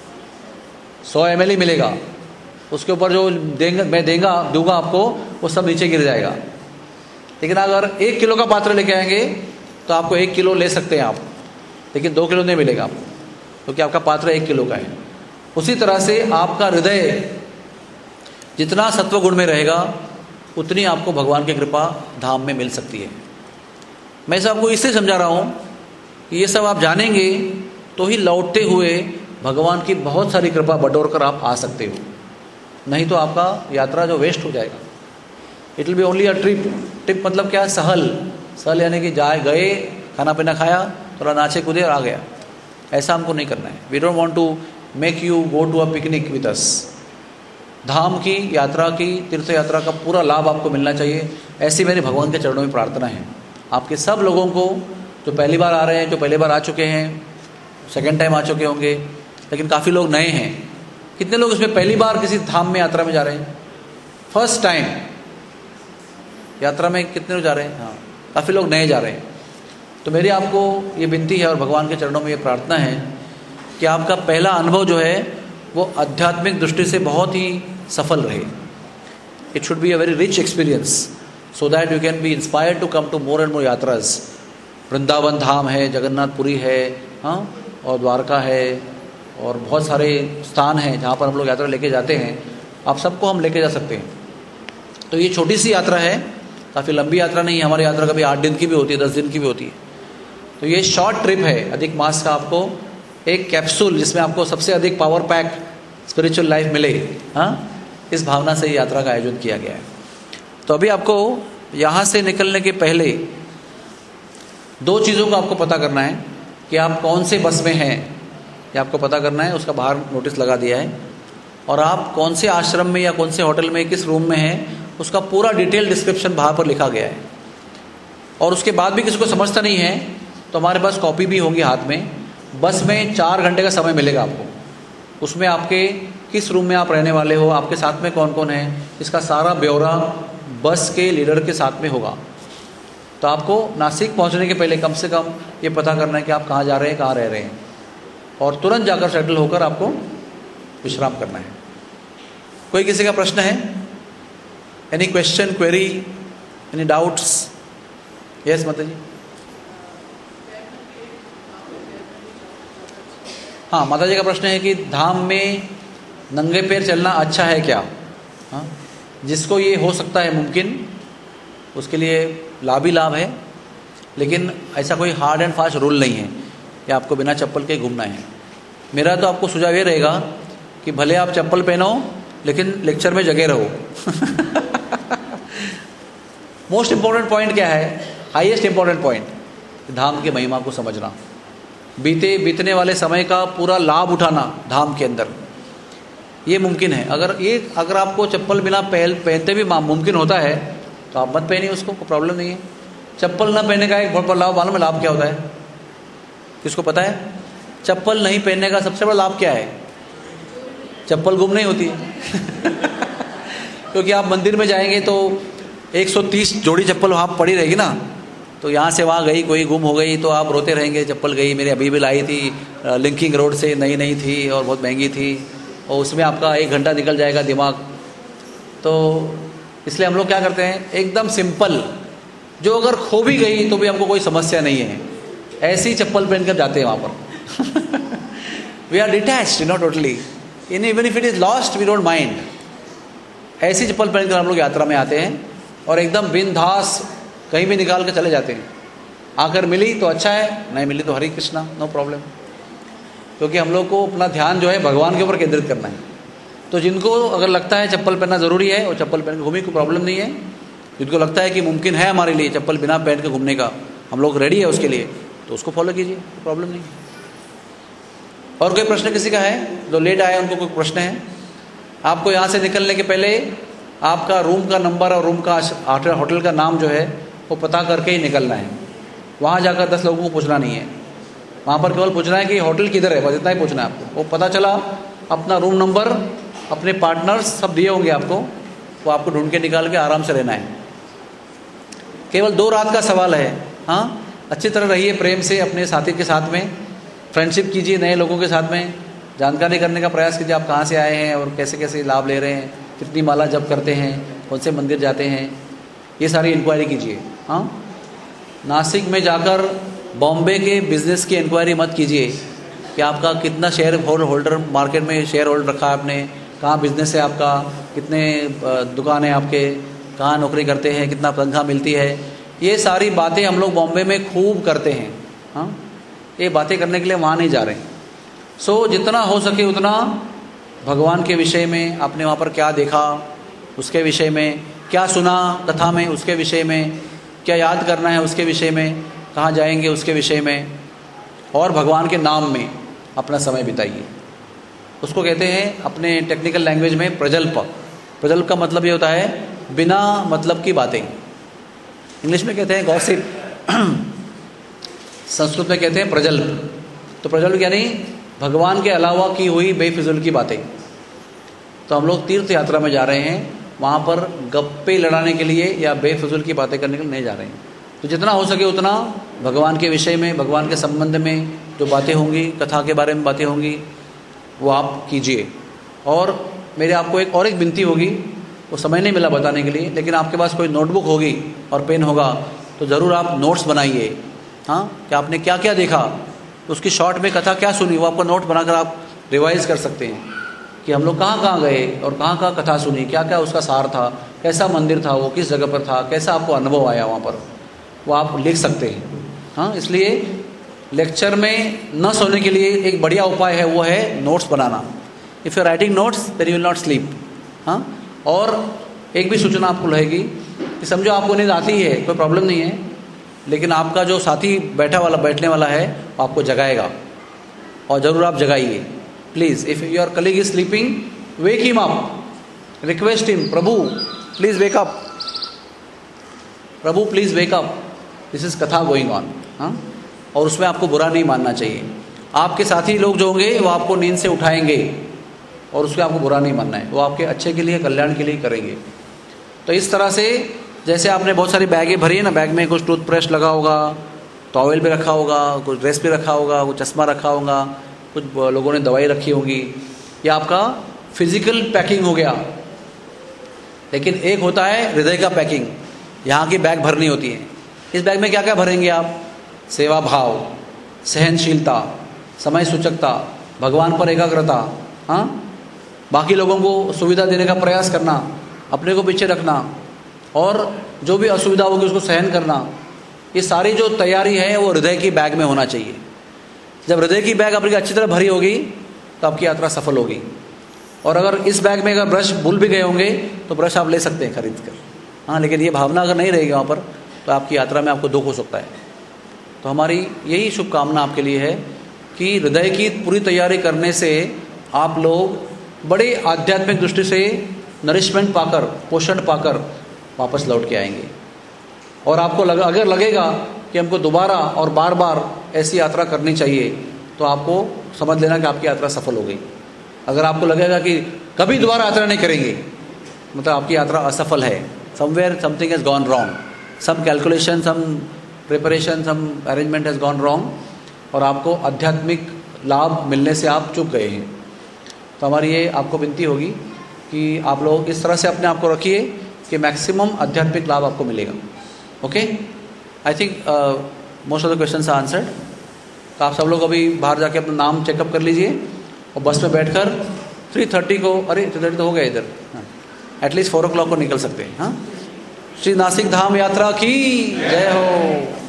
100 ml ही मिलेगा। उसके ऊपर जो मैं दूंगा आपको वो सब नीचे गिर जाएगा। लेकिन अगर 1 किलो का पात्र लेके आएंगे तो आपको 1 किलो ले सकते हैं आप, लेकिन 2 किलो नहीं मिलेगा आपको, क्योंकि आपका पात्र 1 किलो का है। उसी तरह से आपका हृदय जितना सत्वगुण में रहेगा उतनी आपको भगवान की कृपा धाम में मिल सकती है। मैं इसे आपको इसलिए समझा रहा हूँ कि ये सब आप जानेंगे तो ही लौटते हुए भगवान की बहुत सारी कृपा बटोर कर आप आ सकते हो। नहीं तो आपका यात्रा जो वेस्ट हो जाएगा। It will be only a trip. Trip मतलब क्या? सहल यानी कि गए, खाना पीना खाया, थोड़ा नाचे कूदे और आ गया। ऐसा हमको नहीं करना है। We don't want to make you go to a picnic with us. धाम की यात्रा की, तीर्थ यात्रा का पूरा लाभ आपको मिलना चाहिए, ऐसी मेरी भगवान के चरणों में प्रार्थना है। आपके सब लोगों को, जो पहली बार आ रहे हैं, जो पहली बार आ चुके हैं, सेकेंड टाइम आ चुके होंगे, लेकिन काफ़ी लोग नए हैं। कितने लोग इसमें पहली बार किसी धाम में यात्रा में जा रहे हैं? फर्स्ट टाइम यात्रा में कितने लोग जा रहे हैं? हाँ, काफ़ी लोग नए जा रहे हैं। तो मेरी आपको ये विनती है और भगवान के चरणों में ये प्रार्थना है कि आपका पहला अनुभव जो है वो आध्यात्मिक दृष्टि से बहुत ही सफल रहे। It should be a very rich experience so that you can be inspired to come to more and more यात्राज। वृंदावन धाम है, जगन्नाथपुरी है, हाँ, और द्वारका है, और बहुत सारे स्थान हैं जहाँ पर हम लोग यात्रा लेके जाते हैं। आप सबको हम लेके जा सकते हैं। तो ये छोटी सी यात्रा है, काफ़ी लंबी यात्रा नहीं है। हमारी यात्रा कभी 8 दिन की भी होती है, 10 दिन की भी होती है। तो ये शॉर्ट ट्रिप है अधिक मास का, आपको एक कैप्सूल जिसमें आपको सबसे अधिक पावर पैक स्पिरिचुअल लाइफ मिले, हाँ, इस भावना से यात्रा का आयोजन किया गया है। तो अभी आपको यहाँ से निकलने के पहले 2 चीज़ों को आपको पता करना है कि आप कौन से बस में हैं, ये आपको पता करना है। उसका बाहर नोटिस लगा दिया है। और आप कौन से आश्रम में या कौन से होटल में, किस रूम में हैं, उसका पूरा डिटेल डिस्क्रिप्शन बाहर पर लिखा गया है। और उसके बाद भी किसी को समझता नहीं है तो हमारे पास कॉपी भी होगी हाथ में। बस में 4 घंटे का समय मिलेगा आपको, उसमें आपके किस रूम में आप रहने वाले हो, आपके साथ में कौन कौन है, इसका सारा ब्यौरा बस के लीडर के साथ में होगा। तो आपको नासिक पहुंचने के पहले कम से कम ये पता करना है कि आप कहाँ जा रहे हैं, कहाँ रह रहे हैं, और तुरंत जाकर सेटल होकर आपको विश्राम करना है। कोई किसी का प्रश्न है? Any question, query, any doubts? Yes mata ji. हाँ, माता जी का प्रश्न है कि धाम में नंगे पैर चलना अच्छा है क्या? हाँ, जिसको ये हो सकता है मुमकिन, उसके लिए लाभ ही लाभ है। लेकिन ऐसा कोई हार्ड एंड फास्ट रूल नहीं है कि आपको बिना चप्पल के घूमना है। मेरा तो आपको सुझाव ये रहेगा कि भले आप चप्पल पहनो लेकिन लेक्चर में जगह रहो। मोस्ट इम्पॉर्टेंट पॉइंट क्या है? हाईएस्ट इम्पॉर्टेंट पॉइंट, धाम की महिमा को समझना, बीतने वाले समय का पूरा लाभ उठाना धाम के अंदर, ये मुमकिन है। अगर आपको चप्पल बिना पहनते भी मुमकिन होता है तो आप मत पहनिए उसको, कोई प्रॉब्लम नहीं है। चप्पल ना पहनने का एक बहुत बड़ा लाभ मालूम है? लाभ क्या होता है? किसको पता है? चप्पल नहीं पहनने का सबसे बड़ा लाभ क्या है? चप्पल गुम नहीं होती है। क्योंकि आप मंदिर में जाएंगे तो 130 जोड़ी चप्पल वहाँ पड़ी रहेगी ना, तो यहाँ से वहाँ गई, कोई गुम हो गई तो आप रोते रहेंगे, चप्पल गई, मेरी अभी भी लाई थी लिंकिंग रोड से, नई थी और बहुत महंगी थी, और उसमें आपका 1 घंटा निकल जाएगा दिमाग। तो इसलिए हम लोग क्या करते हैं, एकदम सिंपल, जो अगर खो भी गई तो भी हमको कोई समस्या नहीं है, ऐसी चप्पल पहन कर जाते हैं वहाँ पर। We are detached, not totally, even if it is lost we don't mind. ऐसी चप्पल पहनकर हम लोग यात्रा में आते हैं और एकदम बिंदास कहीं भी निकाल के चले जाते हैं। आकर मिली तो अच्छा है, नहीं मिली तो हरे कृष्णा, नो प्रॉब्लम। क्योंकि हम लोग को अपना ध्यान जो है भगवान के ऊपर केंद्रित करना है। तो जिनको अगर लगता है चप्पल पहनना ज़रूरी है और चप्पल पहन के घूमी, कोई प्रॉब्लम नहीं है। जिनको लगता है कि मुमकिन है हमारे लिए चप्पल बिना पहन के घूमने का, हम लोग रेडी है उसके लिए, तो उसको फॉलो कीजिए, कोई प्रॉब्लम नहीं। और कोई प्रश्न किसी का है? जो लेट आए उनको कोई प्रश्न है? आपको यहाँ से निकलने के पहले आपका रूम का नंबर और रूम का होटल का नाम जो है वो पता करके ही निकलना है। वहाँ जाकर 10 लोगों को पूछना नहीं है, वहाँ पर केवल पूछना है कि होटल किधर है, बस इतना ही पूछना है आपको। वो पता चला, अपना रूम नंबर, अपने पार्टनर्स सब दिए होंगे आपको, वो आपको ढूंढ के निकाल के आराम से रहना है। केवल 2 रात का सवाल है। हाँ, अच्छी तरह रहिए प्रेम से अपने साथी के साथ में, फ्रेंडशिप कीजिए नए लोगों के साथ में, जानकारी करने का प्रयास कीजिए आप कहाँ से आए हैं और कैसे कैसे लाभ ले रहे हैं, कितनी माला जप करते हैं, कौन से मंदिर जाते हैं, ये सारी इंक्वायरी कीजिए। हाँ, नासिक में जाकर बॉम्बे के बिजनेस की इंक्वायरी मत कीजिए कि आपका कितना शेयर होल्डर मार्केट में शेयर होल्ड रखा है आपने, कहाँ बिजनेस है आपका, कितने दुकान है आपके, कहाँ नौकरी करते हैं, कितना तनख्वाह मिलती है। ये सारी बातें हम लोग बॉम्बे में खूब करते हैं। हाँ, ये बातें करने के लिए वहाँ नहीं जा रहे। सो जितना हो सके उतना भगवान के विषय में, आपने वहाँ पर क्या देखा उसके विषय में, क्या सुना कथा में उसके विषय में, क्या याद करना है उसके विषय में, कहाँ जाएंगे उसके विषय में, और भगवान के नाम में अपना समय बिताइए। उसको कहते हैं अपने टेक्निकल लैंग्वेज में प्रजल्प। प्रजल्प का मतलब ये होता है बिना मतलब की बातें। इंग्लिश में कहते हैं गॉसिप, संस्कृत में कहते हैं प्रजल्प। तो प्रजल्प यानी भगवान के अलावा की हुई बेफिजुल की बातें। तो हम लोग तीर्थ यात्रा में जा रहे हैं, वहाँ पर गप्पे लड़ाने के लिए या बेफिजुल की बातें करने के लिए नहीं जा रहे हैं। तो जितना हो सके उतना भगवान के विषय में, भगवान के संबंध में जो बातें होंगी, कथा के बारे में बातें होंगी, वो आप कीजिए। और मेरे आपको एक विनती होगी, वो समय नहीं मिला बताने के लिए, लेकिन आपके पास कोई नोटबुक होगी और पेन होगा तो ज़रूर आप नोट्स बनाइए। हाँ, कि आपने क्या क्या देखा, उसकी शॉर्ट में कथा क्या सुनी, वो आपका नोट बनाकर आप रिवाइज कर सकते हैं कि हम लोग कहाँ कहाँ गए और कहाँ कहाँ कथा सुनी, क्या क्या उसका सार था, कैसा मंदिर था, वो किस जगह पर था, कैसा आपको अनुभव आया वहाँ पर, वो आप लिख सकते हैं। हाँ, इसलिए लेक्चर में न सोने के लिए एक बढ़िया उपाय है, वो है नोट्स बनाना। If you writing notes then you will not sleep. हाँ, और एक भी सूचना आपको रहेगी कि समझो आपको नींद आती है, कोई प्रॉब्लम नहीं है, लेकिन आपका जो साथी बैठने वाला है वो आपको जगाएगा, और ज़रूर आप जगाइए। Please, if your colleague is sleeping, wake him up, request him, prabhu please wake up, prabhu please wake up, this is katha going on. हाँ, और उसमें आपको बुरा नहीं मानना चाहिए। आपके साथी लोग जो होंगे वो आपको नींद से उठाएंगे और उसमें आपको बुरा नहीं मानना है, वो आपके अच्छे के लिए, कल्याण के लिए करेंगे। तो इस तरह से जैसे आपने बहुत सारी बैगें भरी है ना, बैग में कुछ टूथब्रश लगा होगा, टॉवेल भी रखा होगा, कुछ ड्रेस भी रखा होगा, कुछ चश्मा रखा होगा, कुछ लोगों ने दवाई रखी होगी, ये आपका फिजिकल पैकिंग हो गया। लेकिन एक होता है हृदय का पैकिंग, यहाँ की बैग भरनी होती है। इस बैग में क्या क्या भरेंगे आप? सेवा भाव, सहनशीलता, समय सूचकता, भगवान पर एकाग्रता, हाँ, बाकी लोगों को सुविधा देने का प्रयास करना, अपने को पीछे रखना, और जो भी असुविधा होगी उसको सहन करना। ये सारी जो तैयारी है वो हृदय की बैग में होना चाहिए। जब हृदय की बैग आपकी अच्छी तरह भरी होगी तो आपकी यात्रा सफल होगी। और अगर इस बैग में अगर ब्रश भूल भी गए होंगे तो ब्रश आप ले सकते हैं खरीद कर। हाँ, लेकिन ये भावना अगर नहीं रहेगी वहाँ पर तो आपकी यात्रा में आपको दुख हो सकता है। तो हमारी यही शुभकामना आपके लिए है कि हृदय की पूरी तैयारी करने से आप लोग बड़े आध्यात्मिक दृष्टि से नरिशमेंट पाकर, पोषण पाकर वापस लौट के आएंगे। और आपको अगर लगेगा कि हमको दोबारा और बार बार ऐसी यात्रा करनी चाहिए तो आपको समझ लेना कि आपकी यात्रा सफल हो गई। अगर आपको लगेगा कि कभी दोबारा यात्रा नहीं करेंगे, मतलब आपकी यात्रा असफल है, somewhere something has gone wrong, some calculation, some preparation, some arrangement has gone wrong, और आपको आध्यात्मिक लाभ मिलने से आप चूक गए हैं। तो हमारी ये आपको विनती होगी कि आप लोग इस तरह से अपने आप को रखिए कि मैक्सिमम आध्यात्मिक लाभ आपको मिलेगा। Okay, I think most of the questions are answered. तो आप सब लोग अभी बाहर जाके अपना नाम चेकअप कर लीजिए और बस में बैठकर 3:30 को, अरे 3:30 तो हो गया इधर, एटलीस्ट 4 o'clock को निकल सकते हैं। हाँ, श्री नासिक धाम यात्रा की जय हो।